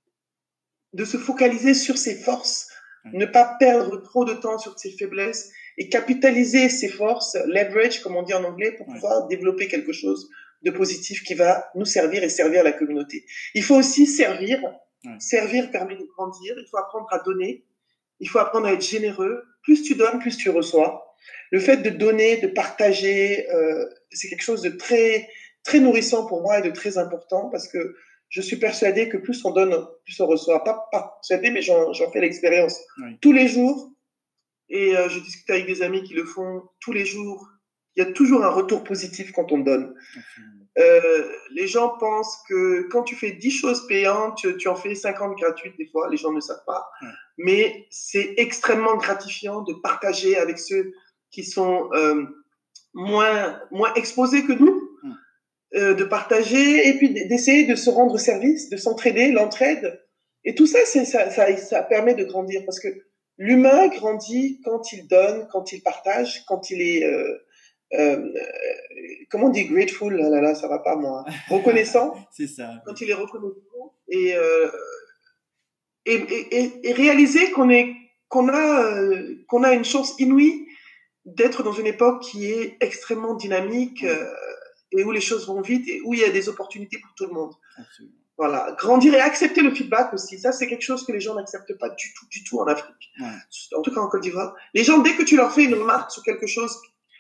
de se focaliser sur ses forces, ne pas perdre trop de temps sur ses faiblesses, et capitaliser ses forces, leverage, comme on dit en anglais, pour pouvoir ouais. développer quelque chose de positif qui va nous servir et servir la communauté. Il faut aussi servir Ouais. Servir permet de grandir. Il faut apprendre à donner. Il faut apprendre à être généreux. Plus tu donnes, plus tu reçois. Le fait de donner, de partager, euh, c'est quelque chose de très, très nourrissant pour moi et de très important parce que je suis persuadée que plus on donne, plus on reçoit. Pas, pas persuadée, mais j'en, j'en fais l'expérience. Oui. Tous les jours, et euh, je discute avec des amis qui le font tous les jours, il y a toujours un retour positif quand on donne. Euh, les gens pensent que quand tu fais dix choses payantes, tu, tu en fais cinquante gratuites des fois, les gens ne savent pas. Ouais. Mais c'est extrêmement gratifiant de partager avec ceux qui sont euh, moins, moins exposés que nous, ouais. euh, de partager et puis d'essayer de se rendre service, de s'entraider, l'entraide. Et tout ça, c'est, ça, ça, ça permet de grandir parce que l'humain grandit quand il donne, quand il partage, quand il est... Euh, Euh, comment on dit grateful, là, là, là, ça va pas moi, reconnaissant. C'est ça. Quand il est reconnaissant et, euh, et, et, et réaliser qu'on est, qu'on a, euh, qu'on a une chance inouïe d'être dans une époque qui est extrêmement dynamique euh, et où les choses vont vite et où il y a des opportunités pour tout le monde. Absolument. Voilà, grandir et accepter le feedback aussi. Ça, c'est quelque chose que les gens n'acceptent pas du tout, du tout en Afrique. Ouais. En tout cas en Côte d'Ivoire. Les gens, dès que tu leur fais une remarque sur quelque chose,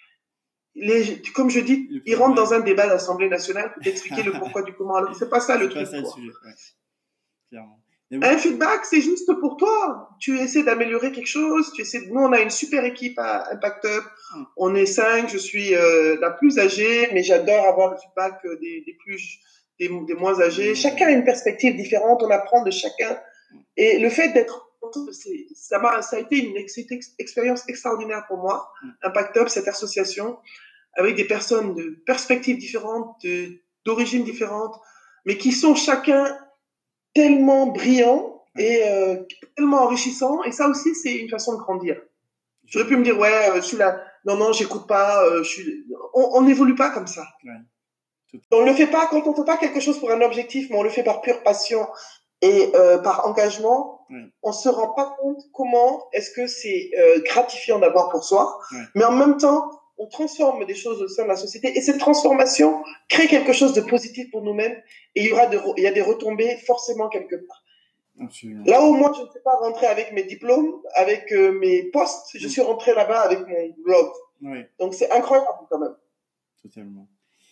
Les, comme je dis, ils rentrent dans un débat d'Assemblée nationale pour t'expliquer le pourquoi du comment. Alors, c'est pas ça le c'est truc. Pas ça, le sujet. Ouais. Clairement. Oui. Un feedback, c'est juste pour toi. Tu essaies d'améliorer quelque chose. Tu essaies. Nous, on a une super équipe à Impact Hub. Hum. On est cinq. Je suis euh, la plus âgée, mais j'adore avoir le feedback des, des plus, des, des moins âgés. Hum. Chacun a une perspective différente. On apprend de chacun. Et le fait d'être C'est, ça, m'a, ça a été une ex, ex, expérience extraordinaire pour moi, Impact Hub, cette association, avec des personnes de perspectives différentes, de, d'origines différentes, mais qui sont chacun tellement brillants et euh, tellement enrichissants. Et ça aussi, c'est une façon de grandir. J'aurais pu me dire, ouais, je suis là, non, non, j'écoute pas, euh, je suis... on n'évolue pas comme ça. Ouais. On ne le fait pas quand on ne fait pas quelque chose pour un objectif, mais on le fait par pure passion. Et euh, par engagement, oui. On se rend pas compte comment est-ce que c'est euh, gratifiant d'avoir pour soi, oui. Mais en même temps, on transforme des choses au sein de la société et cette transformation crée quelque chose de positif pour nous-mêmes et il y aura de, il y a des retombées forcément quelque part. Absolument. Là où moi je ne sais pas rentrer avec mes diplômes, avec euh, mes postes, je suis rentré là-bas avec mon blog. Oui. Donc c'est incroyable quand même. Totalement.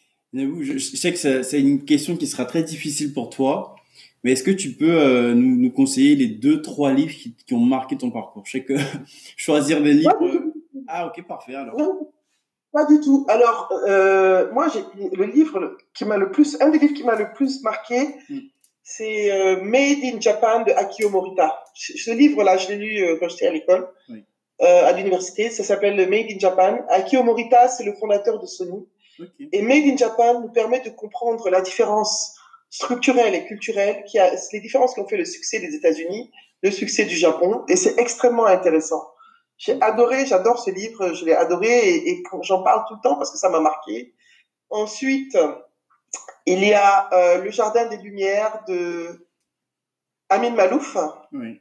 Je sais que ça, c'est une question qui sera très difficile pour toi. Mais est-ce que tu peux euh, nous, nous conseiller les deux, trois livres qui, qui ont marqué ton parcours? Je sais que choisir des livres... Euh... Ah, ok, parfait, alors. Non, pas du tout. Alors, euh, moi, j'ai le livre qui m'a le plus... Un des livres qui m'a le plus marqué, mm. c'est euh, Made in Japan de Akio Morita. Ce livre-là, je l'ai lu euh, quand j'étais à l'école, oui. euh, à l'université. Ça s'appelle Made in Japan. Akio Morita, c'est le fondateur de Sony. Okay. Et Made in Japan nous permet de comprendre la différence structurelle et culturelle, qui a les différences qui ont fait le succès des États-Unis, le succès du Japon, et c'est extrêmement intéressant. J'ai adoré, j'adore ce livre, je l'ai adoré et, et j'en parle tout le temps parce que ça m'a marqué. Ensuite, il y a euh, Le Jardin des Lumières de Amin Malouf, oui.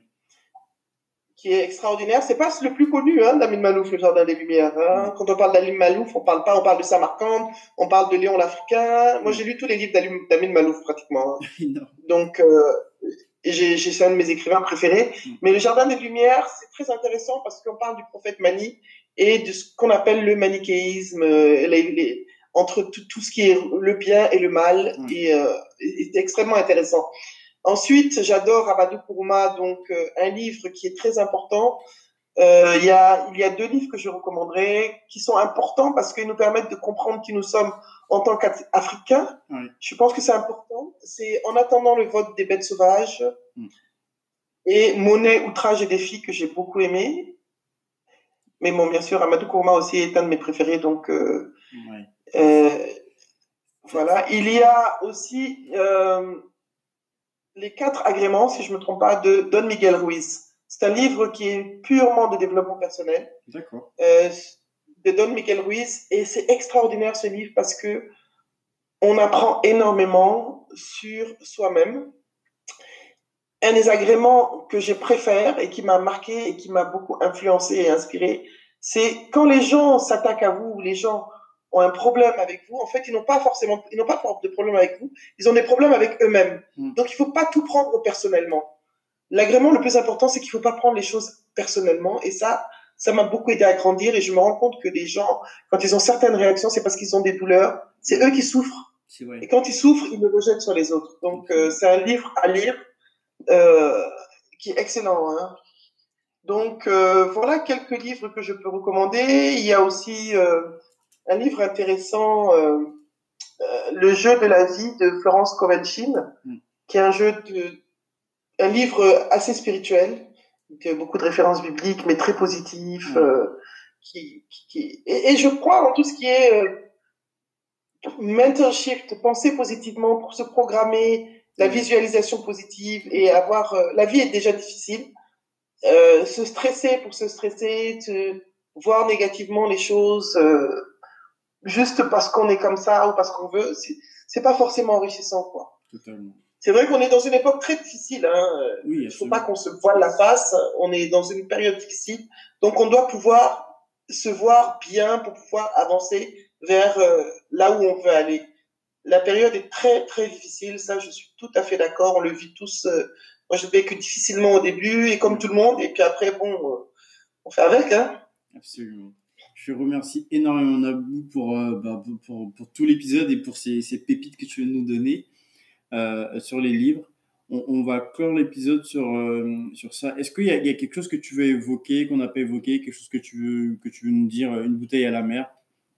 qui est extraordinaire. C'est pas le plus connu hein, d'Amin Malouf, Le Jardin des Lumières. Hein. Oui. Quand on parle d'Amin Malouf, on parle pas, on parle de Samarcande, on parle de Léon l'Africain. Moi, oui. j'ai lu tous les livres d'Amin Malouf pratiquement. Hein. Donc, euh, j'ai, j'ai, c'est un de mes écrivains préférés. Oui. Mais Le Jardin des Lumières, c'est très intéressant parce qu'on parle du prophète Mani et de ce qu'on appelle le manichéisme, les, les, entre tout, tout ce qui est le bien et le mal, oui. et euh, est extrêmement intéressant. Ensuite, j'adore Amadou Kourouma, donc euh, un livre qui est très important. Euh, il y a, il y a deux livres que je recommanderais qui sont importants parce qu'ils nous permettent de comprendre qui nous sommes en tant qu'Africains. Oui. Je pense que c'est important. C'est En attendant le vote des bêtes sauvages oui. et Monnaie, outrage et défi que j'ai beaucoup aimé. Mais bon, bien sûr, Amadou Kourouma aussi est un de mes préférés, donc euh, oui. euh, voilà. Il y a aussi euh, Les quatre agréments, si je me trompe pas, de Don Miguel Ruiz. C'est un livre qui est purement de développement personnel. D'accord. Euh, de Don Miguel Ruiz. Et c'est extraordinaire ce livre parce que on apprend énormément sur soi-même. Un des agréments que je préfère et qui m'a marqué et qui m'a beaucoup influencé et inspiré, c'est quand les gens s'attaquent à vous, les gens ont un problème avec vous, en fait, ils n'ont pas forcément, ils n'ont pas de problème avec vous, ils ont des problèmes avec eux-mêmes. Mm. Donc, il ne faut pas tout prendre personnellement. L'agrément, le plus important, c'est qu'il ne faut pas prendre les choses personnellement. Et ça, ça m'a beaucoup aidé à grandir. Et je me rends compte que les gens, quand ils ont certaines réactions, c'est parce qu'ils ont des douleurs. C'est eux qui souffrent. C'est vrai. Et quand ils souffrent, ils le rejettent sur les autres. Donc, euh, c'est un livre à lire euh, qui est excellent. Hein. Donc, euh, voilà quelques livres que je peux recommander. Il y a aussi euh, un livre intéressant, euh, euh, Le jeu de la vie de Florence Kowalczyk, mm. qui est un jeu de... un livre assez spirituel, avec beaucoup de références bibliques, mais très positif. Mmh. Euh, qui, qui, qui... Et, et je crois en tout ce qui est euh, mental shift, penser positivement pour se programmer, la visualisation positive et avoir... Euh, la vie est déjà difficile. Euh, se stresser pour se stresser, te voir négativement les choses euh, juste parce qu'on est comme ça ou parce qu'on veut, c'est, c'est pas forcément enrichissant, quoi. Totalement. C'est vrai qu'on est dans une époque très difficile. Hein. Oui, il ne faut pas qu'on se voile la face. On est dans une période difficile. Donc, on doit pouvoir se voir bien pour pouvoir avancer vers euh, là où on veut aller. La période est très, très difficile. Ça, je suis tout à fait d'accord. On le vit tous. Euh, moi, je l'ai vécu difficilement au début et comme tout le monde. Et puis après, bon, euh, on fait avec. Hein. Absolument. Je remercie énormément Nabou pour, euh, bah, pour, pour, pour tout l'épisode et pour ces, ces pépites que tu veux nous donner. Euh, sur les livres. On, on va clore l'épisode sur, euh, sur ça. Est-ce qu'il y a, il y a quelque chose que tu veux évoquer, qu'on n'a pas évoqué, quelque chose que tu veux, que tu veux nous dire, une bouteille à la mer?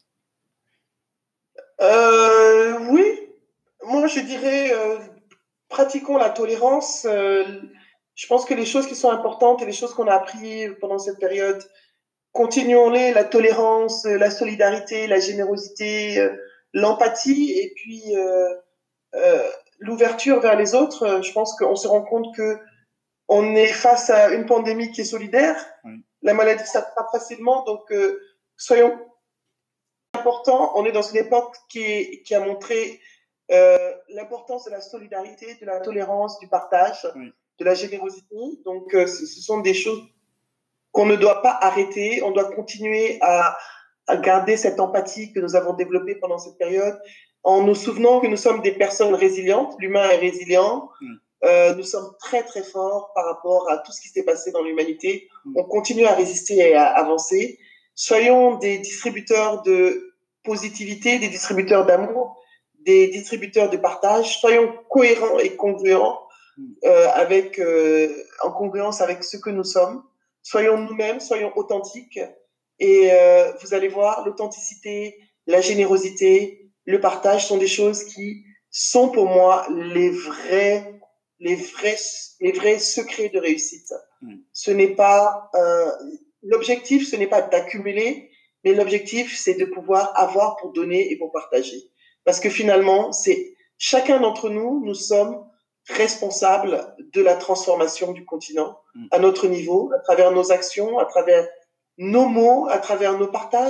euh, Oui. Moi, je dirais, euh, pratiquons la tolérance. Euh, je pense que les choses qui sont importantes et les choses qu'on a apprises pendant cette période, continuons-les, la tolérance, la solidarité, la générosité, euh, l'empathie et puis... Euh, euh, l'ouverture vers les autres. Je pense qu'on se rend compte que on est face à une pandémie qui est solidaire. Oui. La maladie s'attrape facilement, donc euh, soyons importants. On est dans une époque qui, est, qui a montré euh, l'importance de la solidarité, de la tolérance, du partage, oui. de la générosité. Donc, euh, ce, ce sont des choses qu'on ne doit pas arrêter. On doit continuer à, à garder cette empathie que nous avons développée pendant cette période, en nous souvenant que nous sommes des personnes résilientes, l'humain est résilient, mmh. euh, nous sommes très très forts par rapport à tout ce qui s'est passé dans l'humanité, mmh. on continue à résister et à avancer. Soyons des distributeurs de positivité, des distributeurs d'amour, des distributeurs de partage, soyons cohérents et congruents, mmh. euh, avec, euh, en congruence avec ce que nous sommes, soyons nous-mêmes, soyons authentiques, et euh, vous allez voir, l'authenticité, la générosité, le partage sont des choses qui sont pour moi les vrais, les vrais, les vrais secrets de réussite. Mmh. Ce n'est pas euh, l'objectif, ce n'est pas d'accumuler, mais l'objectif c'est de pouvoir avoir pour donner et pour partager. Parce que finalement, c'est chacun d'entre nous, nous sommes responsables de la transformation du continent mmh. à notre niveau, à travers nos actions, à travers nos mots, à travers nos partages.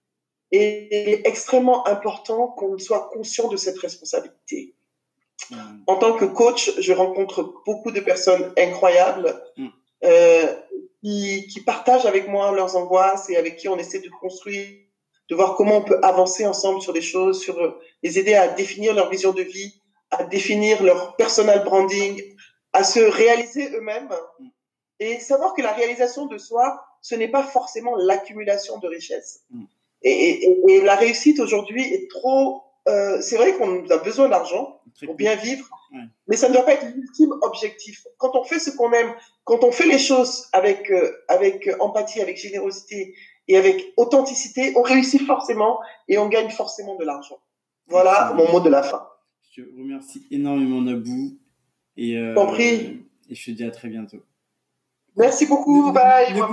Et il est extrêmement important qu'on soit conscient de cette responsabilité. Mmh. En tant que coach, je rencontre beaucoup de personnes incroyables mmh. euh, qui, qui partagent avec moi leurs angoisses et avec qui on essaie de construire, de voir comment on peut avancer ensemble sur des choses, sur les aider à définir leur vision de vie, à définir leur personal branding, à se réaliser eux-mêmes mmh. et savoir que la réalisation de soi, ce n'est pas forcément l'accumulation de richesses. Mmh. Et, et, et la réussite aujourd'hui est trop... Euh, c'est vrai qu'on a besoin d'argent pour bien vivre, ouais. mais ça ne doit pas être l'ultime objectif. Quand on fait ce qu'on aime, quand on fait les choses avec, euh, avec empathie, avec générosité et avec authenticité, on réussit forcément et on gagne forcément de l'argent. Voilà mon mot de la fin. Je te remercie énormément, Nabou. Et, euh, T'en prie. Et je te dis à très bientôt. Merci beaucoup. Bye. Bye.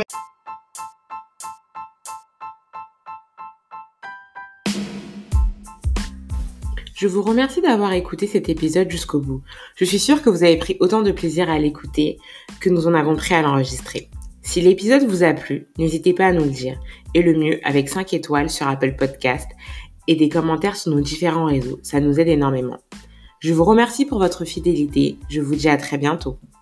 Je vous remercie d'avoir écouté cet épisode jusqu'au bout. Je suis sûre que vous avez pris autant de plaisir à l'écouter que nous en avons pris à l'enregistrer. Si l'épisode vous a plu, n'hésitez pas à nous le dire. Et le mieux, avec cinq étoiles sur Apple Podcast et des commentaires sur nos différents réseaux. Ça nous aide énormément. Je vous remercie pour votre fidélité. Je vous dis à très bientôt.